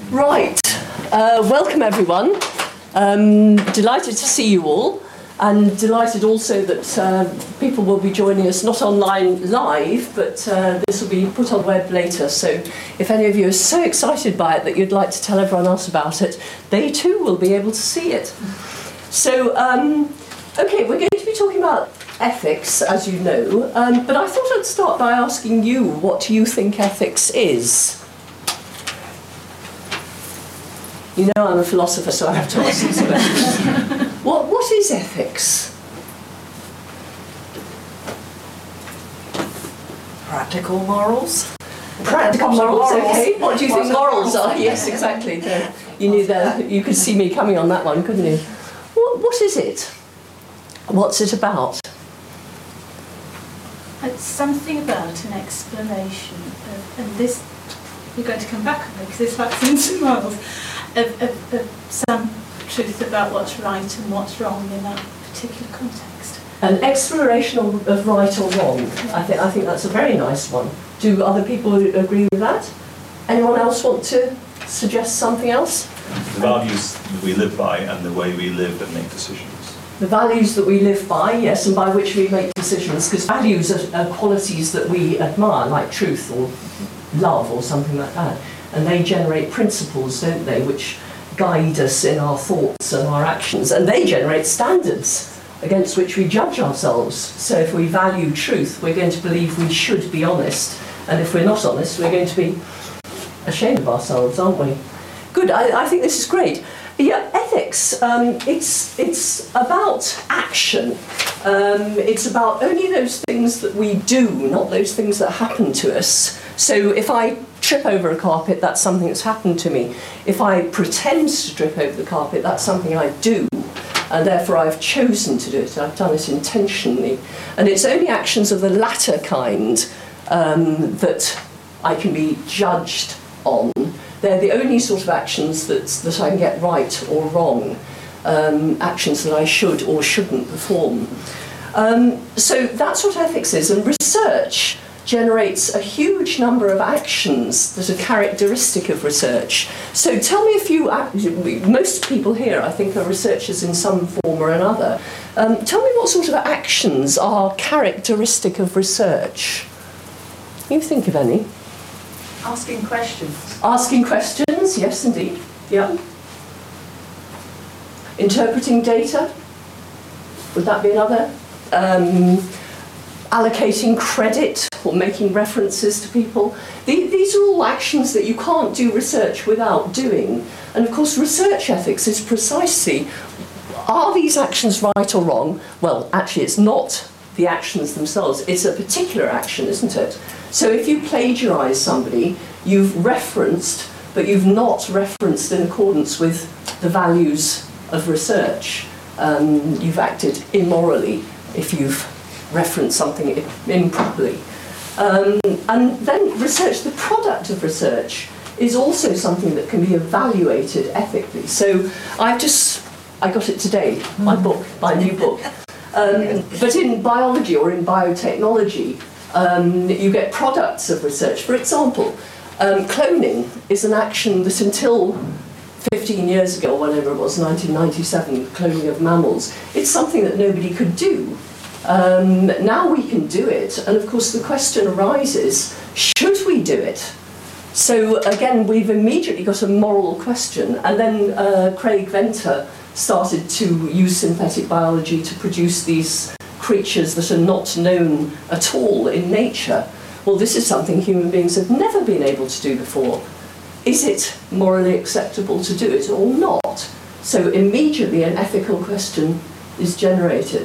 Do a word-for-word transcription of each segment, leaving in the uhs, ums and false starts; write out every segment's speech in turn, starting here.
Right, uh, welcome everyone. Um, delighted to see you all, and delighted also that uh, people will be joining us not online live, but uh, this will be put on web later. So if any of you are so excited by it that you'd like to tell everyone else about it, they too will be able to see it. So, um, okay, we're going to be talking about ethics, as you know, um, but I thought I'd start by asking you what you think ethics is. You know I'm a philosopher, so I have to ask these questions. What, what is ethics? Practical morals. Practical morals, okay. What do you think morals are? Yes, exactly. The, you knew that. You could see me coming on that one, couldn't you? What, what is it? What's it about? It's something about an explanation of, and this, you're going to come back on me because this facts into morals, of, of, of some truth about what's right and what's wrong in that particular context. An exploration of, of right or wrong. I think, I think that's a very nice one. Do other people agree with that? Anyone else want to suggest something else? The values that we live by and the way we live and make decisions. The values that we live by, yes, and by which we make decisions, because values are, are qualities that we admire, like truth or love or something like that. And they generate principles, don't they, which guide us in our thoughts and our actions. And they generate standards against which we judge ourselves. So if we value truth, we're going to believe we should be honest. And if we're not honest, we're going to be ashamed of ourselves, aren't we? Good, I, I think this is great. Yeah, ethics, um, it's, it's about action. Um, it's about only those things that we do, not those things that happen to us. So if I trip over a carpet, that's something that's happened to me. If I pretend to trip over the carpet, that's something I do. And therefore I've chosen to do it. I've done it intentionally. And it's only actions of the latter kind um, that I can be judged on. They're the only sort of actions that, that I can get right or wrong, um, actions that I should or shouldn't perform. Um, so that's what ethics is, and research generates a huge number of actions that are characteristic of research. So tell me if you, most people here I think are researchers in some form or another. Um, tell me what sort of actions are characteristic of research. Can you think of any? Asking questions. Asking questions, yes indeed, yeah. Interpreting data, would that be another? Um, allocating credit or making references to people. These are all actions that you can't do research without doing. And of course research ethics is precisely, are these actions right or wrong? Well, actually it's not the actions themselves, it's a particular action, isn't it? So if you plagiarise somebody, you've referenced, but you've not referenced in accordance with the values of research. Um, you've acted immorally if you've referenced something improperly. Um, and then research, the product of research, is also something that can be evaluated ethically. So I've just, I got it today, my book, my new book. Um, but in biology or in biotechnology, um, you get products of research. For example, um, cloning is an action that until fifteen years ago, whenever it was, nineteen ninety-seven, cloning of mammals, it's something that nobody could do. Um, now we can do it, and of course the question arises, should we do it? So again, we've immediately got a moral question, and then uh, Craig Venter started to use synthetic biology to produce these creatures that are not known at all in nature. Well, this is something human beings have never been able to do before. Is it morally acceptable to do it or not? So immediately an ethical question is generated.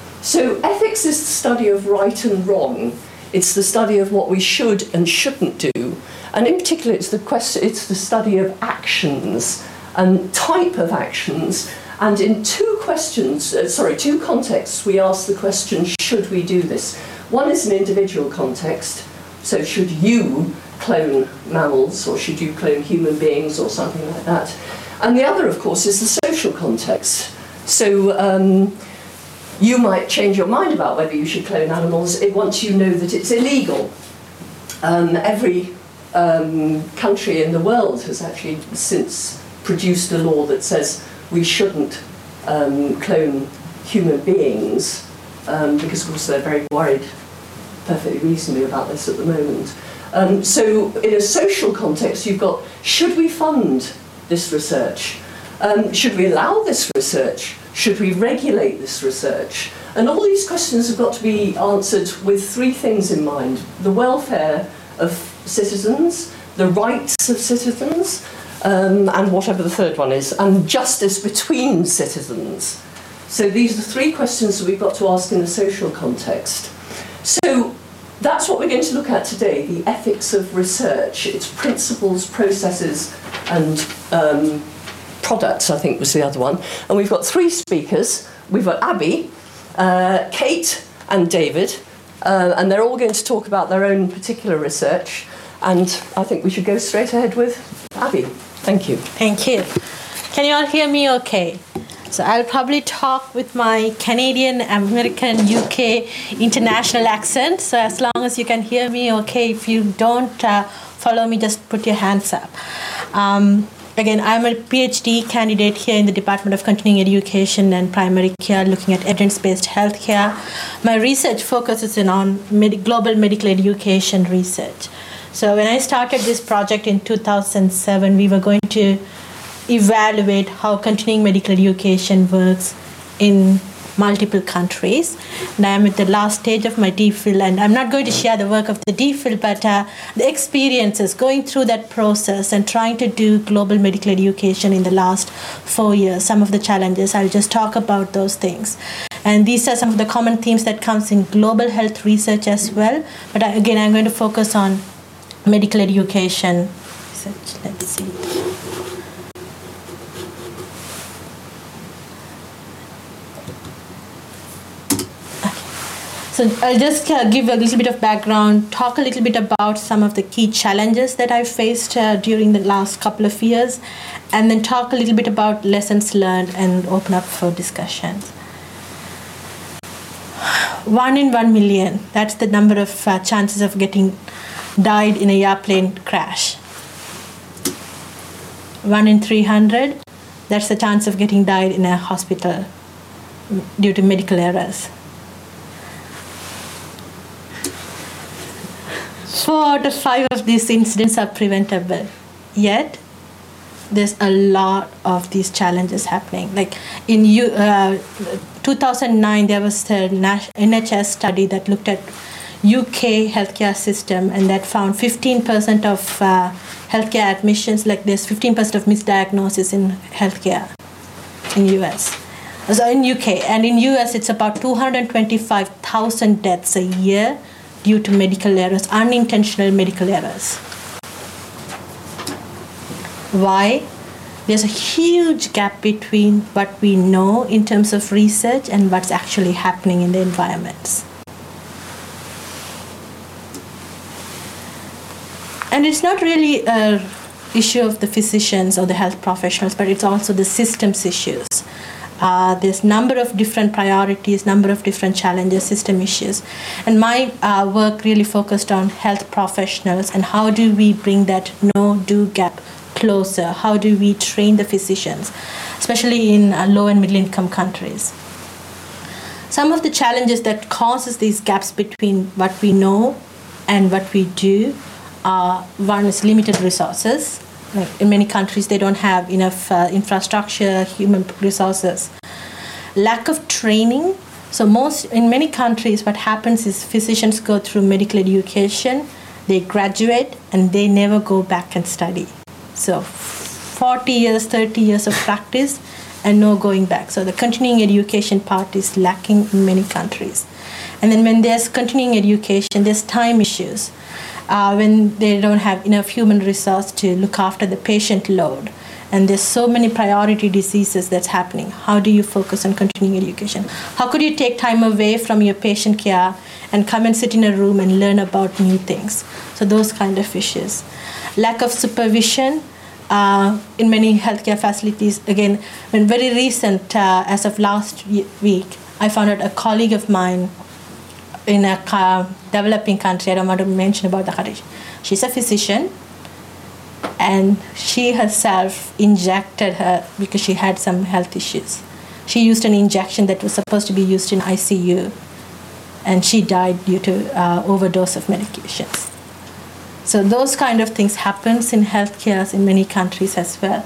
So ethics is the study of right and wrong. It's the study of what we should and shouldn't do. And in particular, it's the question, it's the study of actions and type of actions. And in two questions, uh, sorry, two contexts, we ask the question, should we do this? One is an individual context. So should you clone mammals, or should you clone human beings, or something like that? And the other, of course, is the social context. So um, you might change your mind about whether you should clone animals once you know that it's illegal. Um, every um, country in the world has actually since produced a law that says we shouldn't um, clone human beings, um, because of course they're very worried, perfectly reasonably, about this at the moment. Um, so in a social context, you've got, should we fund this research? Um, should we allow this research? Should we regulate this research? And all these questions have got to be answered with three things in mind: the welfare of citizens, the rights of citizens, um, and whatever the third one is, and justice between citizens. So these are three questions that we've got to ask in a social context. So that's what we're going to look at today, the ethics of research, its principles, processes, and um, products, I think was the other one. And we've got three speakers. We've got Abby, uh, Kate, and David. Uh, and they're all going to talk about their own particular research. And I think we should go straight ahead with Abby. Thank you. Thank you. Can you all hear me okay? So I'll probably talk with my Canadian, American, U K international accent. So as long as you can hear me okay, if you don't uh, follow me, just put your hands up. Um, again, I'm a PhD candidate here in the Department of Continuing Education and Primary Care, looking at evidence-based healthcare. My research focuses in on med- global medical education research. So when I started this project in two thousand seven, we were going to evaluate how continuing medical education works in multiple countries. And I'm at the last stage of my DPhil, and I'm not going to share the work of the DPhil, but uh, the experiences going through that process and trying to do global medical education in the last four years, some of the challenges. I'll just talk about those things. And these are some of the common themes that comes in global health research as well. But I, again, I'm going to focus on medical education research. Let's see. So I'll just uh, give a little bit of background, talk a little bit about some of the key challenges that I've faced uh, during the last couple of years, and then talk a little bit about lessons learned and open up for discussions. One in one million, that's the number of uh, chances of getting died in an airplane crash. One in three hundred, that's the chance of getting died in a hospital due to medical errors. Four out of five of these incidents are preventable. Yet, there's a lot of these challenges happening. Like in uh, two thousand nine, there was a N H S study that looked at U K healthcare system, and that found fifteen percent of uh, healthcare admissions, like there's fifteen percent of misdiagnosis in healthcare in U S. So in U K, and in U S it's about two hundred twenty-five thousand deaths a year due to medical errors, unintentional medical errors. Why? There's a huge gap between what we know in terms of research and what's actually happening in the environments. And it's not really an issue of the physicians or the health professionals, but it's also the systems issues. Uh, there's number of different priorities, number of different challenges, system issues. And my uh, work really focused on health professionals and how do we bring that no-do gap closer? How do we train the physicians, especially in uh, low and middle income countries? Some of the challenges that causes these gaps between what we know and what we do, uh, one is limited resources. Like in many countries, they don't have enough uh, infrastructure, human resources. Lack of training. So most, in many countries, what happens is physicians go through medical education, they graduate, and they never go back and study. So forty years, thirty years of practice, and no going back. So the continuing education part is lacking in many countries. And then when there's continuing education, there's time issues. Uh, when they don't have enough human resource to look after the patient load. And there's so many priority diseases that's happening. How do you focus on continuing education? How could you take time away from your patient care and come and sit in a room and learn about new things? So those kind of issues. Lack of supervision uh, in many healthcare facilities. Again, when very recent, uh, as of last week, I found out a colleague of mine in a uh, developing country, I don't want to mention about the country. She's a physician, and she herself injected her because she had some health issues. She used an injection that was supposed to be used in I C U, and she died due to uh, overdose of medications. So those kind of things happens in healthcare in many countries as well.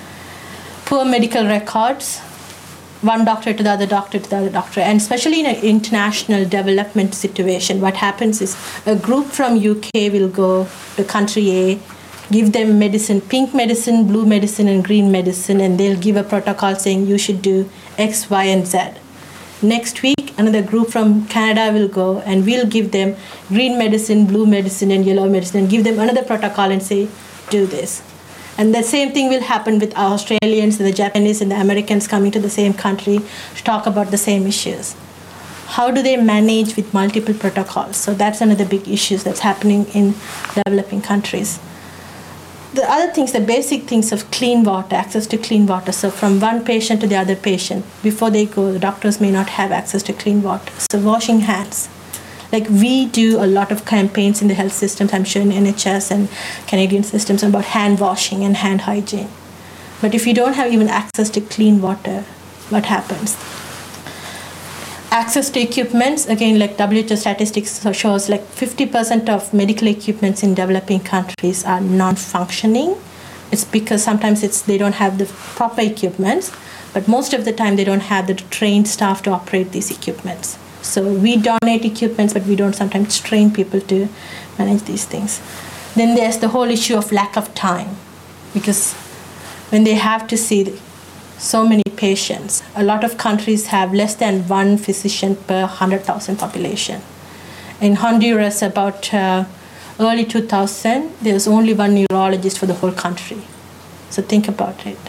Poor medical records, one doctor to the other doctor to the other doctor, and especially in an international development situation, what happens is a group from U K will go to country A, give them medicine, pink medicine, blue medicine, and green medicine, and they'll give a protocol saying you should do X, Y, and Z. Next week, another group from Canada will go, and we'll give them green medicine, blue medicine, and yellow medicine, and give them another protocol and say, do this. And the same thing will happen with Australians and the Japanese and the Americans coming to the same country to talk about the same issues. How do they manage with multiple protocols? So that's another big issue that's happening in developing countries. The other things, the basic things of clean water, access to clean water. So from one patient to the other patient, before they go, the doctors may not have access to clean water. So washing hands. Like we do a lot of campaigns in the health systems, I'm sure in N H S and Canadian systems, about hand washing and hand hygiene. But if you don't have even access to clean water, what happens? Access to equipments, again, like W H O statistics shows like fifty percent of medical equipments in developing countries are non-functioning. It's because sometimes it's they don't have the proper equipments, but most of the time they don't have the trained staff to operate these equipments. So we donate equipments, but we don't sometimes train people to manage these things. Then there's the whole issue of lack of time, because when they have to see so many patients, a lot of countries have less than one physician per one hundred thousand population. In Honduras, about uh, early two thousand, there was only one neurologist for the whole country. So think about it.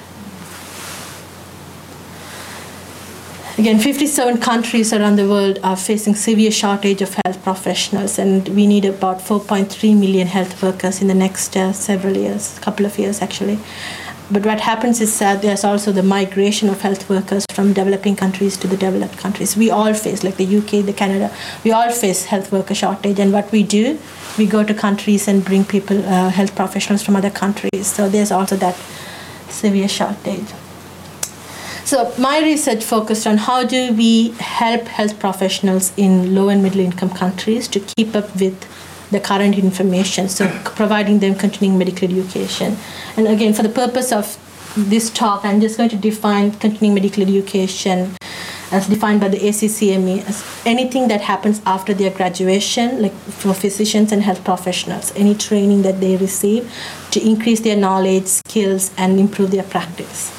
Again, fifty-seven countries around the world are facing severe shortage of health professionals, and we need about four point three million health workers in the next uh, several years, couple of years actually. But what happens is that there's also the migration of health workers from developing countries to the developed countries. We all face, like the U K, the Canada, we all face health worker shortage. And what we do, we go to countries and bring people, uh, health professionals from other countries. So there's also that severe shortage. So my research focused on how do we help health professionals in low and middle income countries to keep up with the current information, so providing them continuing medical education. And again, for the purpose of this talk, I'm just going to define continuing medical education as defined by the A C C M E as anything that happens after their graduation, like for physicians and health professionals, any training that they receive to increase their knowledge, skills, and improve their practice.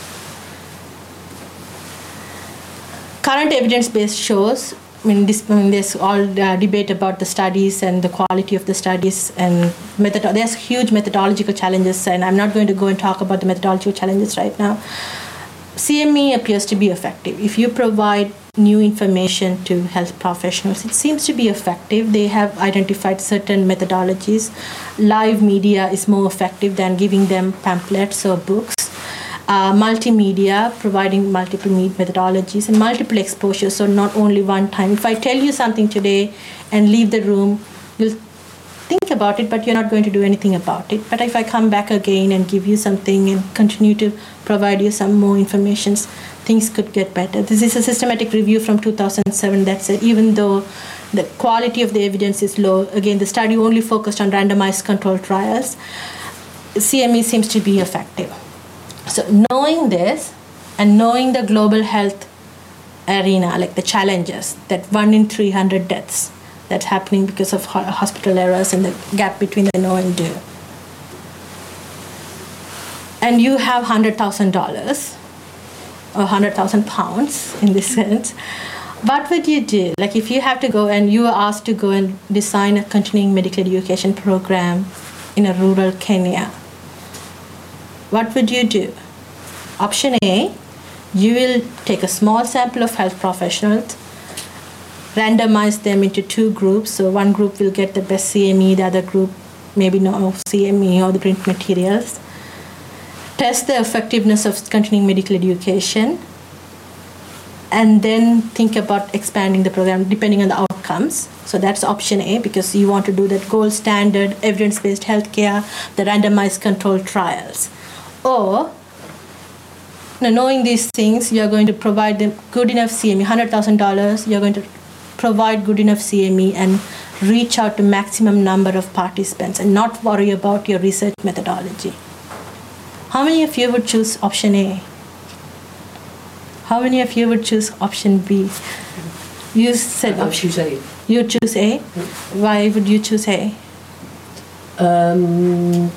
Current evidence base shows, I mean, this, I mean there's all uh, debate about the studies and the quality of the studies, and method. There's huge methodological challenges, and I'm not going to go and talk about the methodological challenges right now. C M E appears to be effective. If you provide new information to health professionals, it seems to be effective. They have identified certain methodologies. Live media is more effective than giving them pamphlets or books. Uh, multimedia, providing multiple methodologies and multiple exposures, so not only one time. If I tell you something today and leave the room, you'll think about it, but you're not going to do anything about it. But if I come back again and give you something and continue to provide you some more information, things could get better. This is a systematic review from two thousand seven that said even though the quality of the evidence is low, again, the study only focused on randomized controlled trials, C M E seems to be effective. So knowing this and knowing the global health arena, like the challenges, that one in three hundred deaths that's happening because of hospital errors and the gap between the know and do. And you have one hundred thousand dollars or one hundred thousand pounds in this sense. What would you do? Like if you have to go and you are asked to go and design a continuing medical education program in a rural Kenya, what would you do? Option A, you will take a small sample of health professionals, randomize them into two groups. So one group will get the best C M E, the other group maybe no C M E or the print materials. Test the effectiveness of continuing medical education, and then think about expanding the program depending on the outcomes. So that's option A, because you want to do that gold standard, evidence-based healthcare, the randomized controlled trials. Or, now knowing these things, you're going to provide them good enough C M E, one hundred thousand dollars, you're going to provide good enough C M E and reach out to maximum number of participants and not worry about your research methodology. How many of you would choose option A? How many of you would choose option B? You said I would choose A. You choose A? Why would you choose A? Um,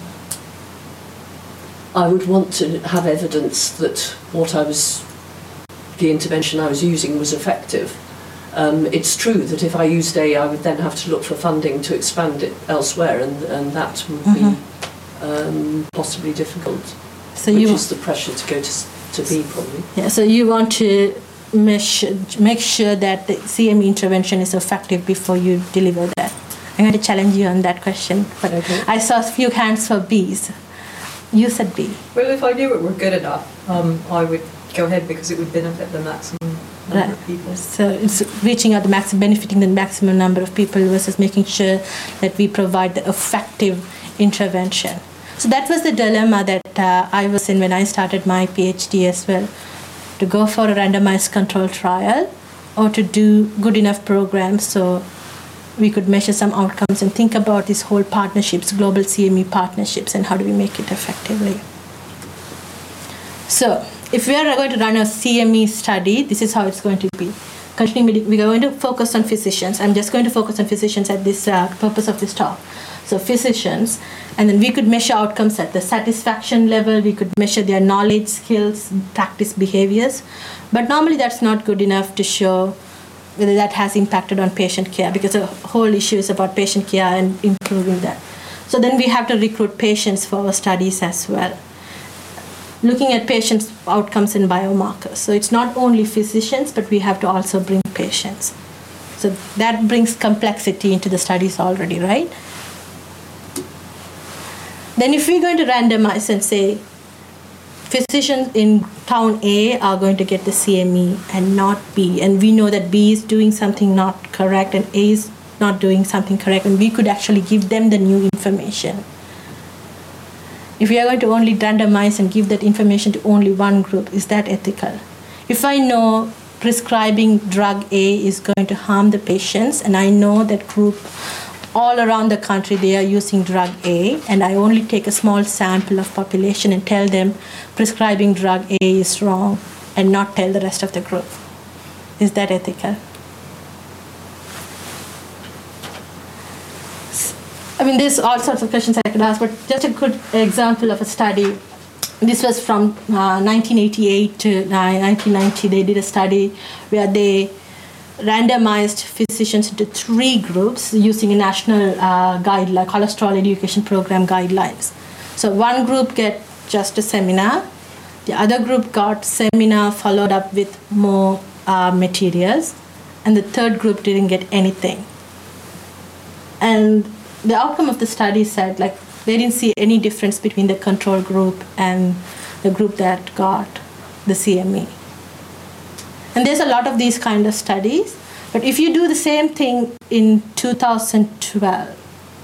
I would want to have evidence that what I was, the intervention I was using was effective. Um, it's true that if I used A, I would then have to look for funding to expand it elsewhere, and, and that would Mhm. be um, possibly difficult, So which you is the pressure to go to, s- to B, probably. Yeah, so you want to measure, make sure that the C M E intervention is effective before you deliver that. I'm going to challenge you on that question. But Okay. I saw a few hands for B's. You said B. Well, if I knew it were good enough, um, I would go ahead because it would benefit the maximum number Right. of people. So it's reaching out the maximum, benefiting the maximum number of people versus making sure that we provide the effective intervention. So that was the dilemma that uh, I was in when I started my PhD as well. To go for a randomized control trial or to do good enough programs so we could measure some outcomes and think about these whole partnerships, global C M E partnerships, and how do we make it effectively. So if we are going to run a C M E study, this is how it's going to be. Continuing, we're going to focus on physicians. I'm just going to focus on physicians at this uh, purpose of this talk. So physicians, and then we could measure outcomes at the satisfaction level, we could measure their knowledge, skills, practice behaviors. But normally that's not good enough to show whether that has impacted on patient care, because the whole issue is about patient care and improving that. So then we have to recruit patients for our studies as well, looking at patients' outcomes and biomarkers. So it's not only physicians, but we have to also bring patients. So that brings complexity into the studies already, right? Then if we're going to randomize and say, physicians in town A are going to get the C M E and not B, and we know that B is doing something not correct and A is not doing something correct, and we could actually give them the new information. If we are going to only randomize and give that information to only one group, is that ethical? If I know prescribing drug A is going to harm the patients, and I know that group all around the country they are using drug A, and I only take a small sample of population and tell them prescribing drug A is wrong and not tell the rest of the group, is that ethical? I mean, there's all sorts of questions I could ask, but just a good example of a study. This was from uh, nineteen eighty-eight to nineteen ninety. They did a study where they randomized physicians into three groups using a national uh, guideline, cholesterol education program guidelines. So one group get just a seminar, the other group got seminar followed up with more uh, materials, and the third group didn't get anything. And the outcome of the study said, like, they didn't see any difference between the control group and the group that got the C M E. And there's a lot of these kind of studies, but if you do the same thing in two thousand twelve,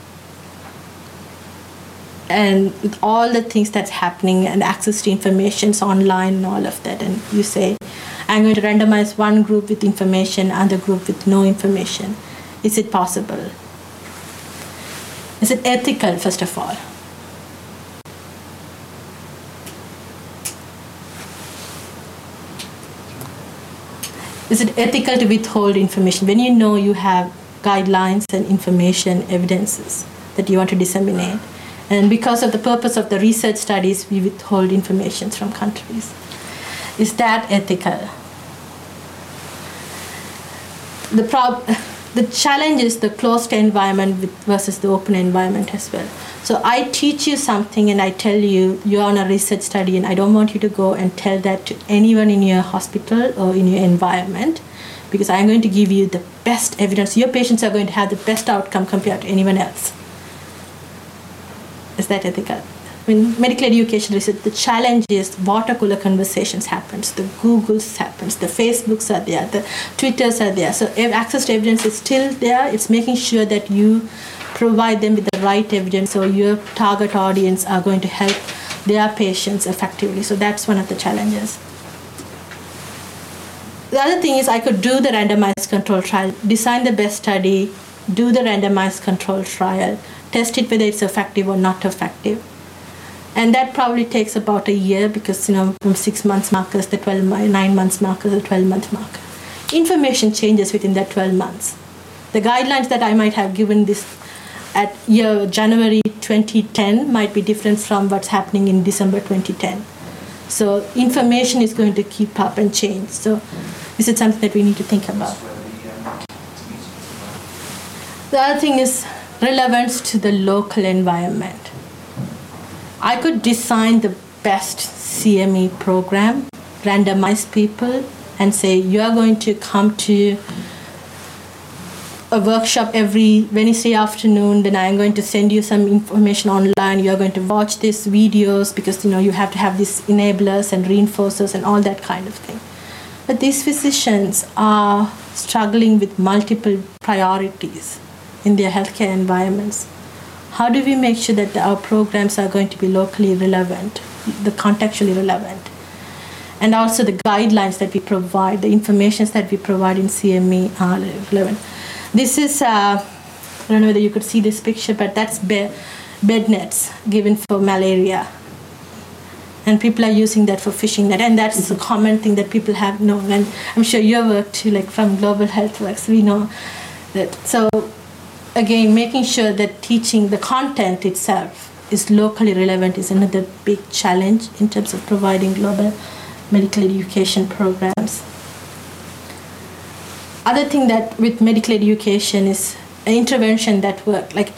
and with all the things that's happening and access to information online and all of that, and you say, I'm going to randomize one group with information, other group with no information, is it possible? Is it ethical, first of all? Is it ethical to withhold information when you know you have guidelines and information, evidences that you want to disseminate? And because of the purpose of the research studies, we withhold information from countries. Is that ethical? The prob- the challenge is the closed environment with- versus the open environment as well. So I teach you something and I tell you you're on a research study, and I don't want you to go and tell that to anyone in your hospital or in your environment, because I'm going to give you the best evidence. Your patients are going to have the best outcome compared to anyone else. Is that ethical? in medical education research, the challenge is water cooler conversations happens, the Googles happens, the Facebooks are there, the Twitters are there. So access to evidence is still there. It's making sure that you provide them with the right evidence, so your target audience are going to help their patients effectively. So that's one of the challenges. The other thing is I could do the randomized control trial, design the best study, do the randomized control trial, test it whether it's effective or not effective. And that probably takes about a year because, you know, from six months markers, the twelve, nine months markers, the twelve month marker. Information changes within that twelve months. The guidelines that I might have given this at year January twenty ten might be different from what's happening in December twenty ten. So information is going to keep up and change. So this is something that we need to think about. The other thing is relevance to the local environment. I could design the best C M E program, randomize people, and say you are going to come to a workshop every Wednesday afternoon, then I am going to send you some information online, you are going to watch these videos because, you know, you have to have these enablers and reinforcers and all that kind of thing. But these physicians are struggling with multiple priorities in their healthcare environments. How do we make sure that our programs are going to be locally relevant, the contextually relevant? And also the guidelines that we provide, the information that we provide in C M E are relevant. This is, uh, I don't know whether you could see this picture, but that's bed, bed nets given for malaria. And people are using that for fishing net. And that's a common thing that people have known. And I'm sure your work too, like from Global Health Works, we know that. So again, making sure that teaching the content itself is locally relevant is another big challenge in terms of providing global medical education programs. Other thing that with medical education is an intervention that work. Like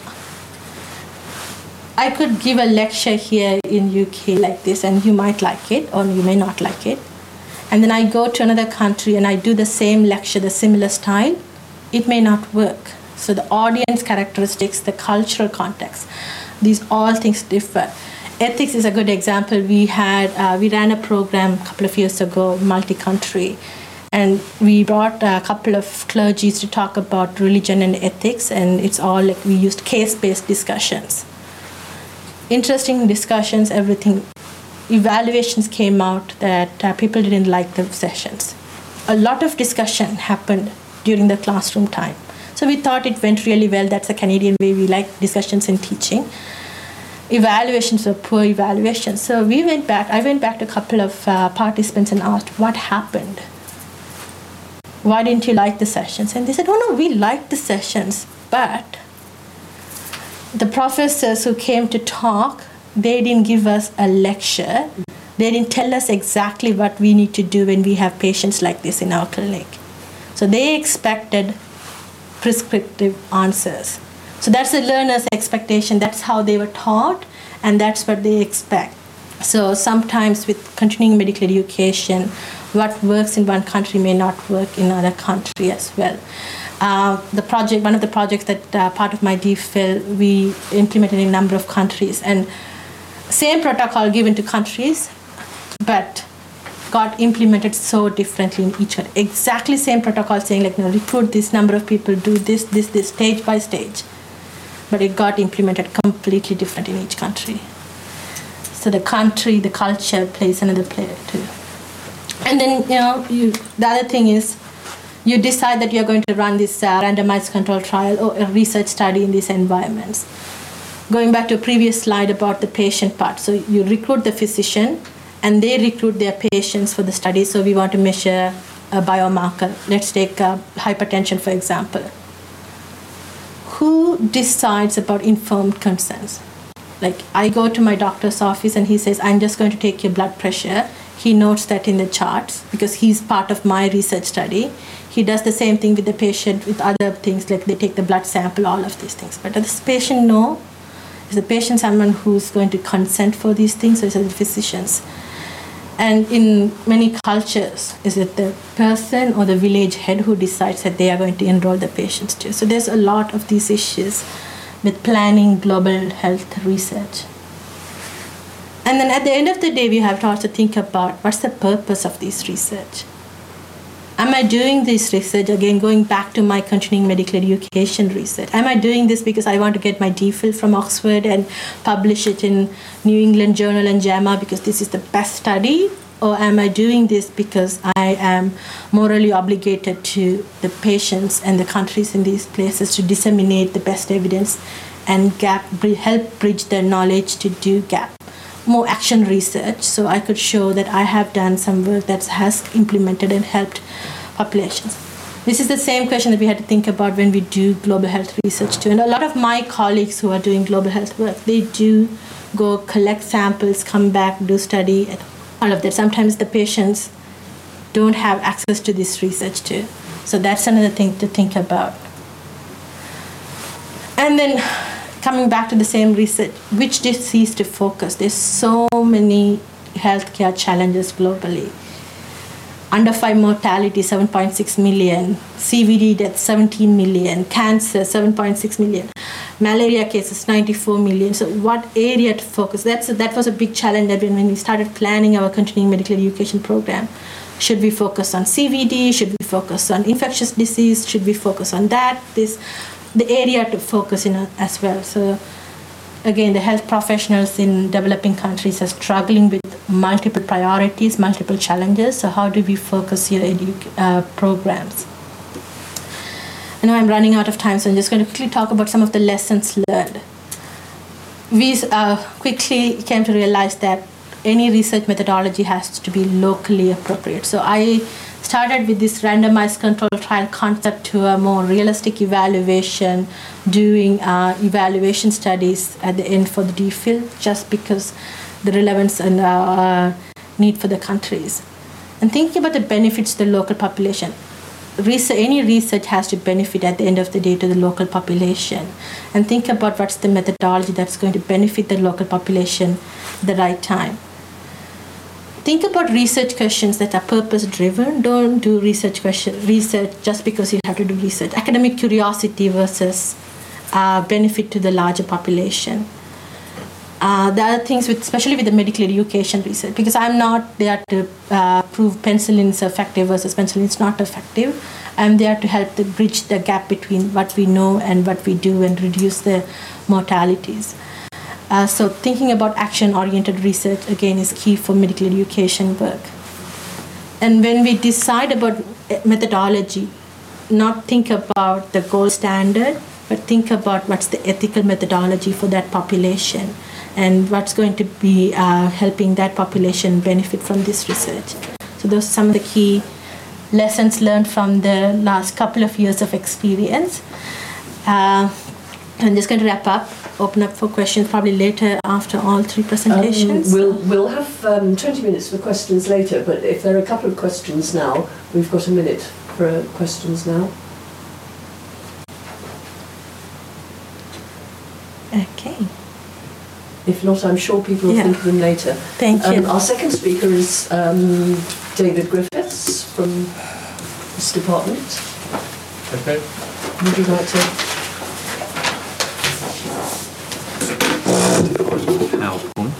I could give a lecture here in U K like this, and you might like it or you may not like it. And then I go to another country and I do the same lecture, the similar style. It may not work. So the audience characteristics, the cultural context, these all things differ. Ethics is a good example. We had uh, we ran a program a couple of years ago, multi-country, and we brought a couple of clergies to talk about religion and ethics, and it's all like we used case-based discussions. Interesting discussions, everything. Evaluations came out that uh, people didn't like the sessions. A lot of discussion happened during the classroom time. So we thought it went really well. That's the Canadian way. We like discussions and teaching. Evaluations were poor evaluations. So we went back. I went back to a couple of uh, participants and asked, what happened? Why didn't you like the sessions? And they said, oh no, we liked the sessions, but the professors who came to talk, they didn't give us a lecture. They didn't tell us exactly what we need to do when we have patients like this in our clinic. So they expected prescriptive answers. So that's the learner's expectation. That's how they were taught, and that's what they expect. So sometimes with continuing medical education, what works in one country may not work in another country as well. Uh, the project, one of the projects that uh, part of my D Phil, we implemented in a number of countries, and same protocol given to countries, but got implemented so differently in each country. Exactly same protocol saying like, you know, recruit this number of people, do this, this, this, stage by stage. But it got implemented completely different in each country. So the country, the culture plays another player too. And then, you know, you, the other thing is, you decide that you're going to run this uh, randomized control trial or a research study in these environments. Going back to a previous slide about the patient part. So you recruit the physician, and they recruit their patients for the study. So we want to measure a biomarker. Let's take uh, hypertension, for example. Who decides about informed consents? Like I go to my doctor's office and he says, I'm just going to take your blood pressure. He notes that in the charts because he's part of my research study. He does the same thing with the patient with other things, like they take the blood sample, all of these things. But does the patient know? Is the patient someone who's going to consent for these things, or is it the physicians? And in many cultures, is it the person or the village head who decides that they are going to enroll the patients too? So there's a lot of these issues with planning global health research. And then at the end of the day, we have to also think about what's the purpose of this research. Am I doing this research, again, going back to my continuing medical education research? Am I doing this because I want to get my DPhil from Oxford and publish it in New England Journal and JAMA because this is the best study? Or am I doing this because I am morally obligated to the patients and the countries in these places to disseminate the best evidence and gap, help bridge their knowledge to do gap? More action research, so I could show that I have done some work that has implemented and helped populations. This is the same question that we had to think about when we do global health research too. And a lot of my colleagues who are doing global health work, they do go collect samples, come back, do study, and all of that. Sometimes the patients don't have access to this research too. So that's another thing to think about. And then coming back to the same research, which disease to focus? There's so many healthcare challenges globally. Under five mortality, seven point six million. C V D deaths, seventeen million. Cancer, seven point six million. Malaria cases, ninety-four million. So what area to focus? That's that was a big challenge that when we started planning our continuing medical education program. Should we focus on C V D? Should we focus on infectious disease? Should we focus on that? This the area to focus in as well. So again, the health professionals in developing countries are struggling with multiple priorities, multiple challenges. So how do we focus your edu- uh, programs? I know I'm running out of time, so I'm just going to quickly talk about some of the lessons learned. We uh, quickly came to realize that any research methodology has to be locally appropriate. So I started with this randomized controlled trial concept to a more realistic evaluation, doing uh, evaluation studies at the end for the DPhil, just because the relevance and uh, need for the countries. And thinking about the benefits to the local population. Research, any research has to benefit at the end of the day to the local population. And think about what's the methodology that's going to benefit the local population at the right time. Think about research questions that are purpose-driven. Don't do research question research just because you have to do research. Academic curiosity versus uh, benefit to the larger population. Uh, there are things, with, especially with the medical education research, because I'm not there to uh, prove penicillin is effective versus penicillin is not effective. I'm there to help to bridge the gap between what we know and what we do and reduce the mortalities. Uh, so thinking about action-oriented research, again, is key for medical education work. And when we decide about methodology, not think about the gold standard, but think about what's the ethical methodology for that population and what's going to be uh, helping that population benefit from this research. So those are some of the key lessons learned from the last couple of years of experience. Uh, I'm just going to wrap up, open up for questions probably later after all three presentations. Um, we'll, we'll have um, twenty minutes for questions later, but if there are a couple of questions now, we've got a minute for uh, questions now. Okay. If not, I'm sure people will Yeah. think of them later. Thank you. Um, our second speaker is um, David Griffiths from this department. Okay. Would you like to? PowerPoint.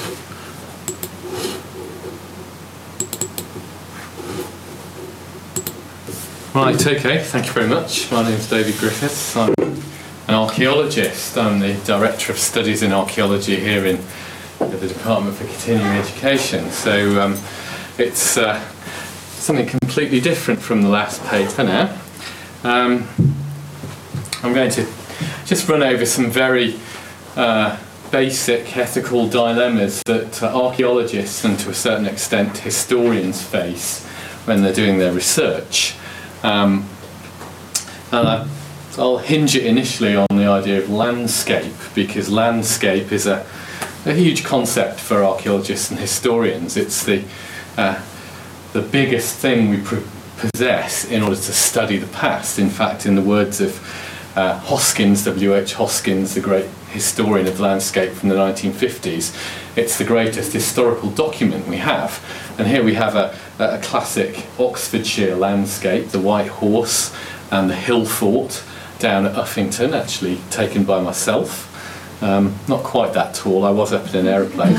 Right, okay, thank you very much. My name's David Griffiths. I'm an archaeologist. I'm the Director of Studies in Archaeology here in the Department for Continuing Education. So um, it's uh, something completely different from the last paper now. Um, I'm going to just run over some very uh, basic ethical dilemmas that uh, archaeologists and to a certain extent historians face when they're doing their research. Um, and I, I'll hinge it initially on the idea of landscape, because landscape is a, a huge concept for archaeologists and historians. It's the, uh, the biggest thing we pr- possess in order to study the past. In fact, in the words of Uh, Hoskins, W H Hoskins, the great historian of landscape from the nineteen fifties, it's the greatest historical document we have. And here we have a, a classic Oxfordshire landscape, the White Horse and the Hill Fort down at Uffington, actually taken by myself Um, not quite that tall, I was up in an aeroplane.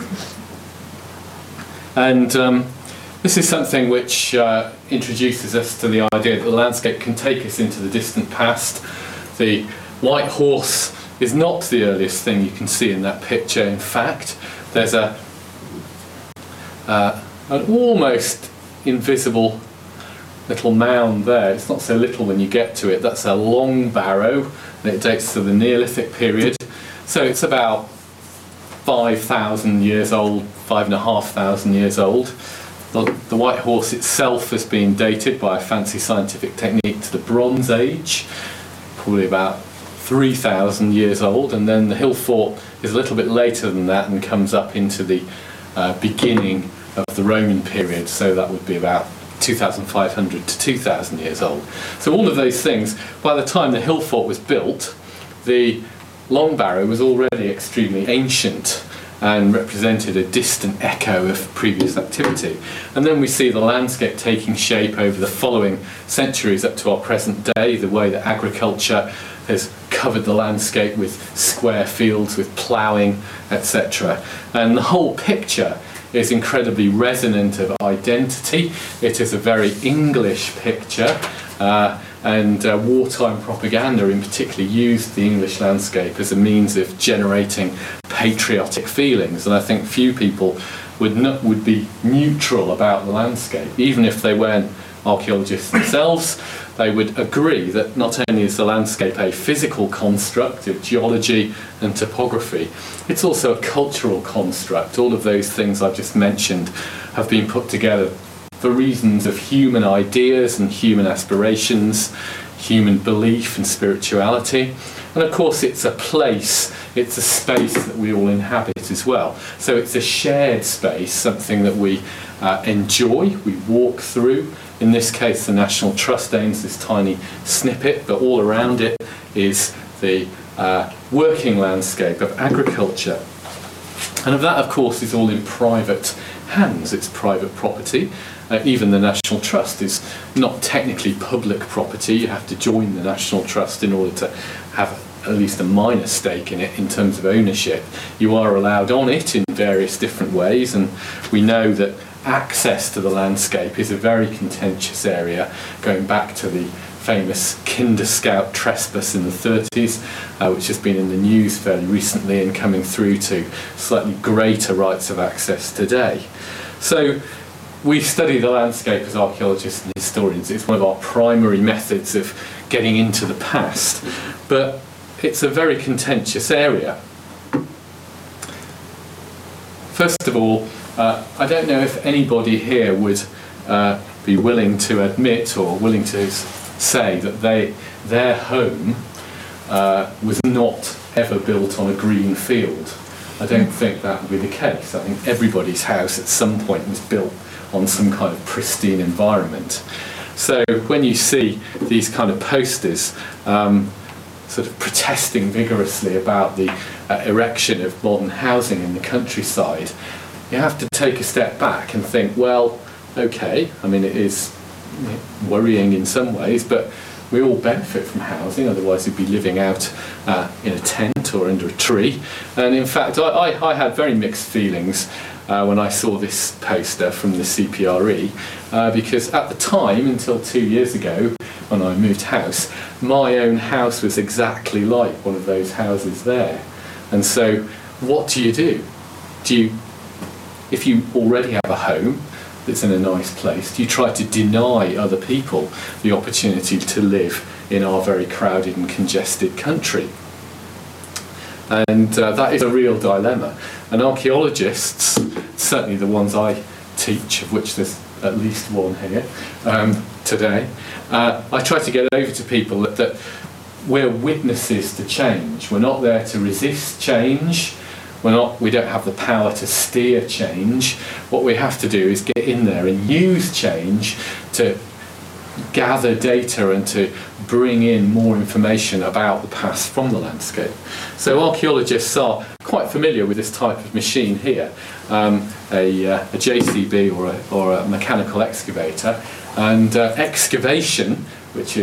And um, this is something which uh, introduces us to the idea that the landscape can take us into the distant past. The white horse is not the earliest thing you can see in that picture. In fact, there's a uh, an almost invisible little mound there. It's not so little when you get to it. That's a long barrow, and it dates to the Neolithic period. So it's about five thousand years old, five and a half thousand years old. The, the white horse itself has been dated by a fancy scientific technique to the Bronze Age, probably about three thousand years old, and then the hill fort is a little bit later than that and comes up into the uh, beginning of the Roman period, so that would be about two thousand five hundred to two thousand years old. So all of those things, by the time the hill fort was built, the Long Barrow was already extremely ancient and represented a distant echo of previous activity. And then we see the landscape taking shape over the following centuries up to our present day, the way that agriculture has covered the landscape with square fields, with ploughing, et cetera. And the whole picture is incredibly resonant of identity. It is a very English picture. Uh, and uh, wartime propaganda in particular used the English landscape as a means of generating patriotic feelings, and I think few people would not, would be neutral about the landscape, even if they weren't archaeologists themselves. They would agree that not only is the landscape a physical construct of geology and topography, it's also a cultural construct. All of those things I've just mentioned have been put together for reasons of human ideas and human aspirations, human belief and spirituality. And of course it's a place, it's a space that we all inhabit as well. So it's a shared space, something that we uh, enjoy, we walk through. In this case the National Trust owns this tiny snippet, but all around it is the uh, working landscape of agriculture. And of that of course is all in private hands, it's private property. Uh, even the National Trust is not technically public property. You have to join the National Trust in order to have at least a minor stake in it in terms of ownership. You are allowed on it in various different ways, and we know that access to the landscape is a very contentious area, going back to the famous Kinder Scout trespass in the thirties, uh, which has been in the news fairly recently and coming through to slightly greater rights of access today. So we study the landscape as archaeologists and historians. It's one of our primary methods of getting into the past, but it's a very contentious area. First of all, uh, I don't know if anybody here would uh, be willing to admit or willing to s say that they, their home uh, was not ever built on a green field. I don't think that would be the case. I think everybody's house at some point was built on some kind of pristine environment. So when you see these kind of posters um, sort of protesting vigorously about the uh, erection of modern housing in the countryside, you have to take a step back and think, well, okay, I mean it is worrying in some ways, but we all benefit from housing, otherwise we'd be living out uh, in a tent or under a tree. And in fact, I, I, I had very mixed feelings Uh, when I saw this poster from the C P R E, uh, because at the time, until two years ago, when I moved house, my own house was exactly like one of those houses there. And so, what do you do? Do you, if you already have a home that's in a nice place, do you try to deny other people the opportunity to live in our very crowded and congested country? And uh, that is a real dilemma. And archaeologists, certainly the ones I teach, of which there's at least one here um, today, uh, I try to get over to people that, that we're witnesses to change. We're not there to resist change. We're not, we don't have the power to steer change. What we have to do is get in there and use change to gather data and to bring in more information about the past from the landscape. So archaeologists are quite familiar with this type of machine here, um, a, uh, a J C B or a, or a mechanical excavator, and uh, excavation, which is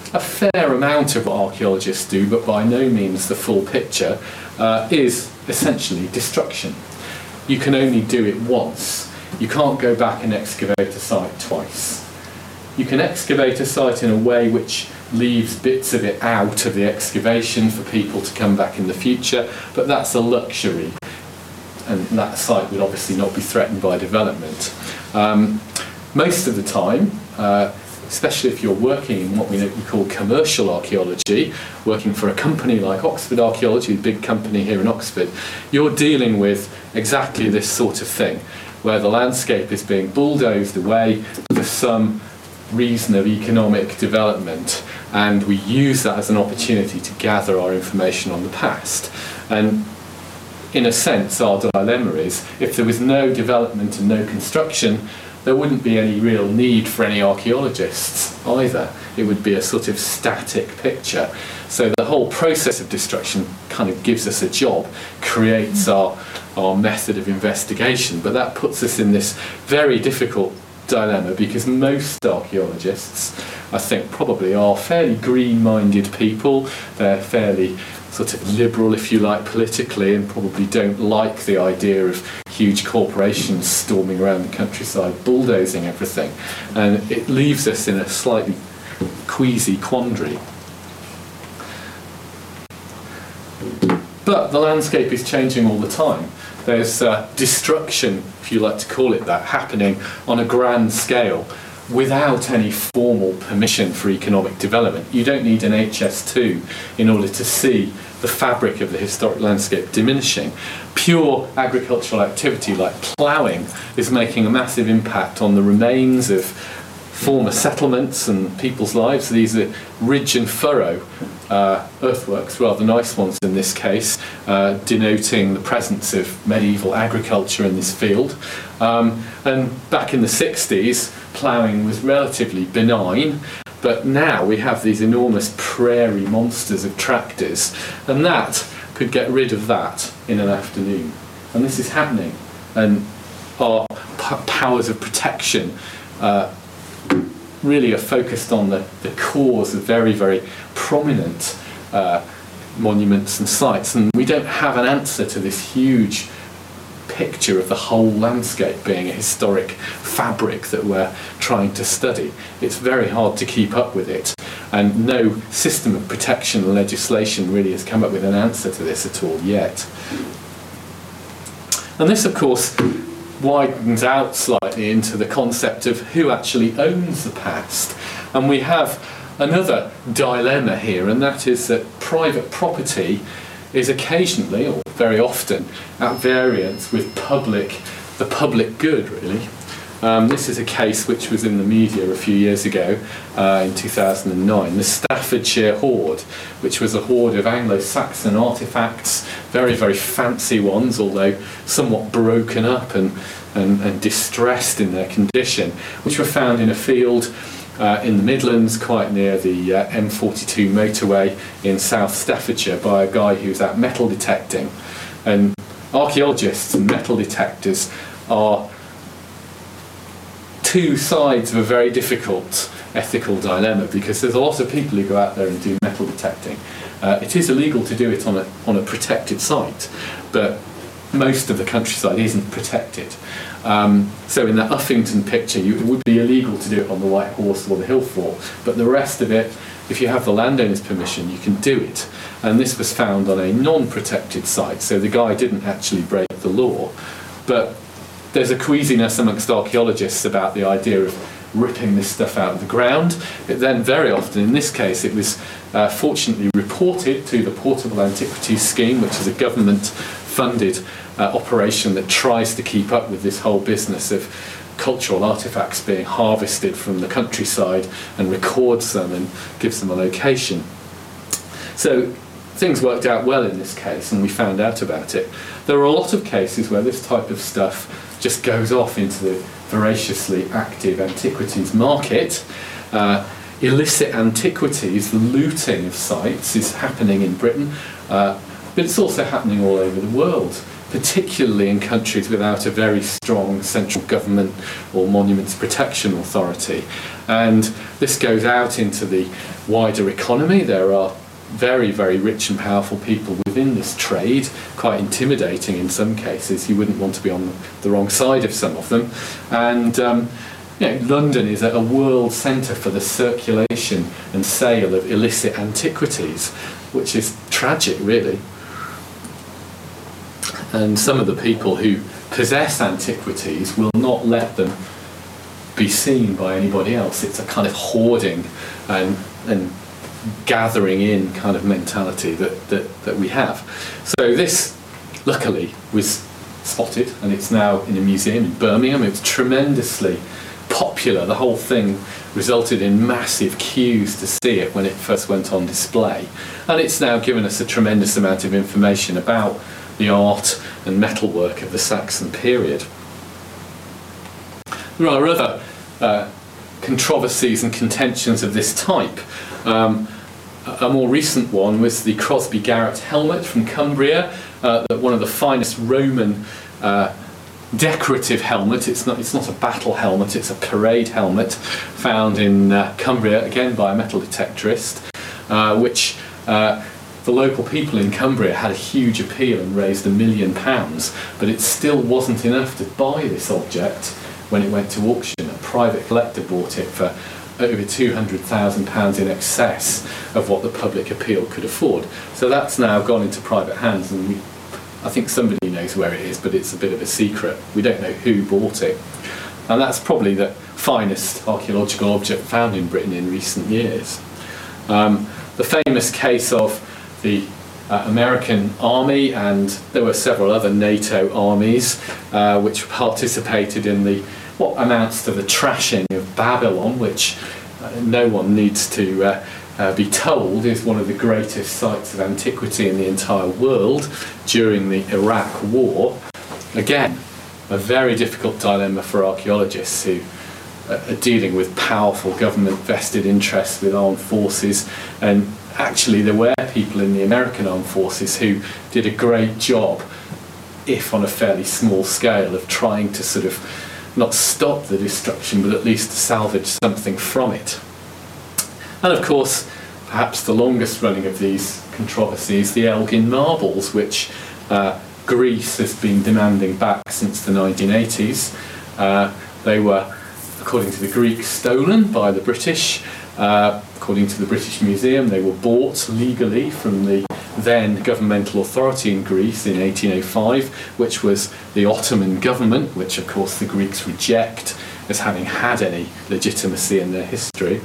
a fair amount of what archaeologists do, but by no means the full picture, uh, is essentially destruction. You can only do it once. You can't go back and excavate a site twice. You can excavate a site in a way which leaves bits of it out of the excavation for people to come back in the future, but that's a luxury, and that site would obviously not be threatened by development. Um, most of the time, uh, especially if you're working in what we call commercial archaeology, working for a company like Oxford Archaeology, a big company here in Oxford, you're dealing with exactly this sort of thing, where the landscape is being bulldozed away for some reason of economic development, and we use that as an opportunity to gather our information on the past. And in a sense, our dilemma is, if there was no development and no construction, there wouldn't be any real need for any archaeologists either. It would be a sort of static picture. So the whole process of destruction kind of gives us a job, creates our, our method of investigation, but that puts us in this very difficult dilemma, because most archaeologists, I think, probably are fairly green-minded people. They're fairly sort of liberal, if you like, politically, and probably don't like the idea of huge corporations storming around the countryside, bulldozing everything. And it leaves us in a slightly queasy quandary. But the landscape is changing all the time. There's uh, destruction, if you like to call it that, happening on a grand scale without any formal permission for economic development. You don't need an H S two in order to see the fabric of the historic landscape diminishing. Pure agricultural activity like ploughing is making a massive impact on the remains of former settlements and people's lives. These are ridge and furrow uh, earthworks, rather nice ones in this case, uh, denoting the presence of medieval agriculture in this field. Um, and back in the sixties, ploughing was relatively benign, but now we have these enormous prairie monsters of tractors, and that could get rid of that in an afternoon. And this is happening, and our p- powers of protection uh, really are focused on the, the cause of very, very prominent uh, monuments and sites, and we don't have an answer to this huge picture of the whole landscape being a historic fabric that we're trying to study. It's very hard to keep up with it, and no system of protection and legislation really has come up with an answer to this at all yet. And this, of course, widens out slightly into the concept of who actually owns the past. And we have another dilemma here, and that is that private property is occasionally, or very often, at variance with public, the public good, really. Um, this is a case which was in the media a few years ago, uh, in two thousand nine, the Staffordshire Hoard, which was a hoard of Anglo-Saxon artefacts, very, very fancy ones, although somewhat broken up and, and, and distressed in their condition, which were found in a field Uh, in the Midlands, quite near the uh, M forty-two motorway in South Staffordshire, by a guy who's out metal detecting. And archaeologists and metal detectors are two sides of a very difficult ethical dilemma, because there's a lot of people who go out there and do metal detecting. Uh, it is illegal to do it on a, on a protected site, but most of the countryside isn't protected. Um, so in that Uffington picture, you, it would be illegal to do it on the White Horse or the Hill Fort, but the rest of it, if you have the landowner's permission, you can do it. And this was found on a non-protected site, so the guy didn't actually break the law. But there's a queasiness amongst archaeologists about the idea of ripping this stuff out of the ground. It then very often, in this case, it was uh, fortunately reported to the Portable Antiquities Scheme, which is a government-funded uh, operation that tries to keep up with this whole business of cultural artefacts being harvested from the countryside, and records them and gives them a location. So things worked out well in this case, and we found out about it. There are a lot of cases where this type of stuff just goes off into the voraciously active antiquities market. Uh, illicit antiquities, the looting of sites, is happening in Britain, uh, but it's also happening all over the world. particularly in countries without a very strong central government or monuments protection authority. And this goes out into the wider economy. There are very, very rich and powerful people within this trade, quite intimidating in some cases. You wouldn't want to be on the wrong side of some of them. And um, you know, London is a world centre for the circulation and sale of illicit antiquities, which is tragic, really. And some of the people who possess antiquities will not let them be seen by anybody else. It's a kind of hoarding and, and gathering in kind of mentality that, that, that we have. So this, luckily, was spotted, and it's now in a museum in Birmingham. It's tremendously popular. The whole thing resulted in massive queues to see it when it first went on display. And it's now given us a tremendous amount of information about the art and metalwork of the Saxon period. There are other uh, controversies and contentions of this type. Um, a more recent one was the Crosby Garrett helmet from Cumbria, uh, one of the finest Roman uh, decorative helmet. It's not, it's not a battle helmet, it's a parade helmet found in uh, Cumbria, again by a metal detectorist, uh, which uh, the local people in Cumbria had a huge appeal and raised a million pounds, but it still wasn't enough to buy this object when it went to auction. A private collector bought it for over two hundred thousand pounds, in excess of what the public appeal could afford. So that's now gone into private hands, and we, I think somebody knows where it is, but it's a bit of a secret. We don't know who bought it. And that's probably the finest archaeological object found in Britain in recent years. Um, the famous case of the uh, American army, and there were several other NATO armies uh, which participated in the what amounts to the trashing of Babylon, which uh, no one needs to uh, uh, be told is one of the greatest sites of antiquity in the entire world during the Iraq War. Again, a very difficult dilemma for archaeologists who uh, are dealing with powerful government vested interests with armed forces. And actually there were people in the American armed forces who did a great job, if on a fairly small scale, of trying to sort of not stop the destruction, but at least salvage something from it. And of course, perhaps the longest running of these controversies, the Elgin marbles, which uh, Greece has been demanding back since the nineteen eighties. Uh, they were, according to the Greeks, stolen by the British. Uh, according to the British Museum, they were bought legally from the then governmental authority in Greece in eighteen oh five, which was the Ottoman government, which of course the Greeks reject as having had any legitimacy in their history.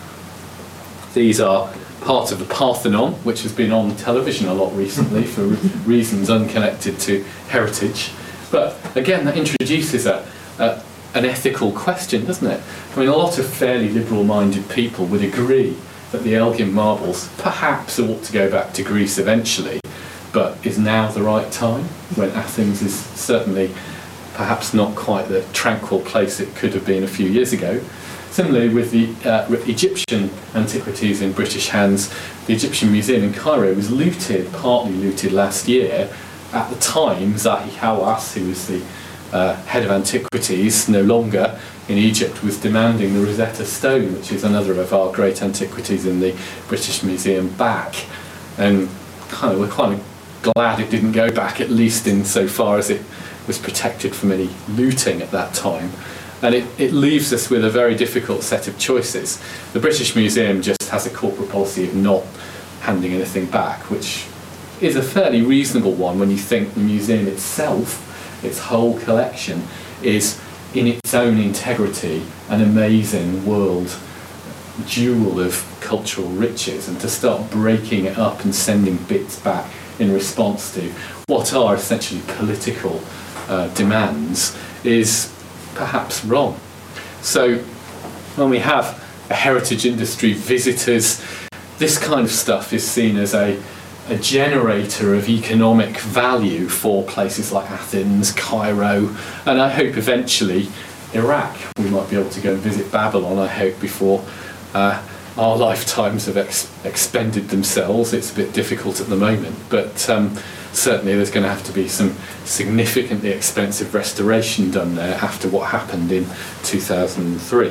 These are part of the Parthenon, which has been on television a lot recently for reasons unconnected to heritage. But again, that introduces a, a an ethical question, doesn't it? I mean, a lot of fairly liberal-minded people would agree that the Elgin marbles perhaps ought to go back to Greece eventually, but is now the right time, when Athens is certainly perhaps not quite the tranquil place it could have been a few years ago. Similarly, with the uh, Egyptian antiquities in British hands, the Egyptian Museum in Cairo was looted, partly looted last year. At the time, Zahi Hawass, who was the uh, head of antiquities, no longer in Egypt, was demanding the Rosetta Stone, which is another of our great antiquities in the British Museum, back. And kind of, we're kind of glad it didn't go back, at least in so far as it was protected from any looting at that time. And it, it leaves us with a very difficult set of choices. The British Museum just has a corporate policy of not handing anything back, which is a fairly reasonable one when you think the museum itself, its whole collection, is in its own integrity an amazing world jewel of cultural riches, and to start breaking it up and sending bits back in response to what are essentially political uh, demands is perhaps wrong. So when we have a heritage industry, visitors, this kind of stuff is seen as a a generator of economic value for places like Athens, Cairo, and I hope eventually Iraq. We might be able to go and visit Babylon, I hope, before uh, our lifetimes have ex expended themselves. It's a bit difficult at the moment, but um, certainly there's going to have to be some significantly expensive restoration done there after what happened in two thousand three.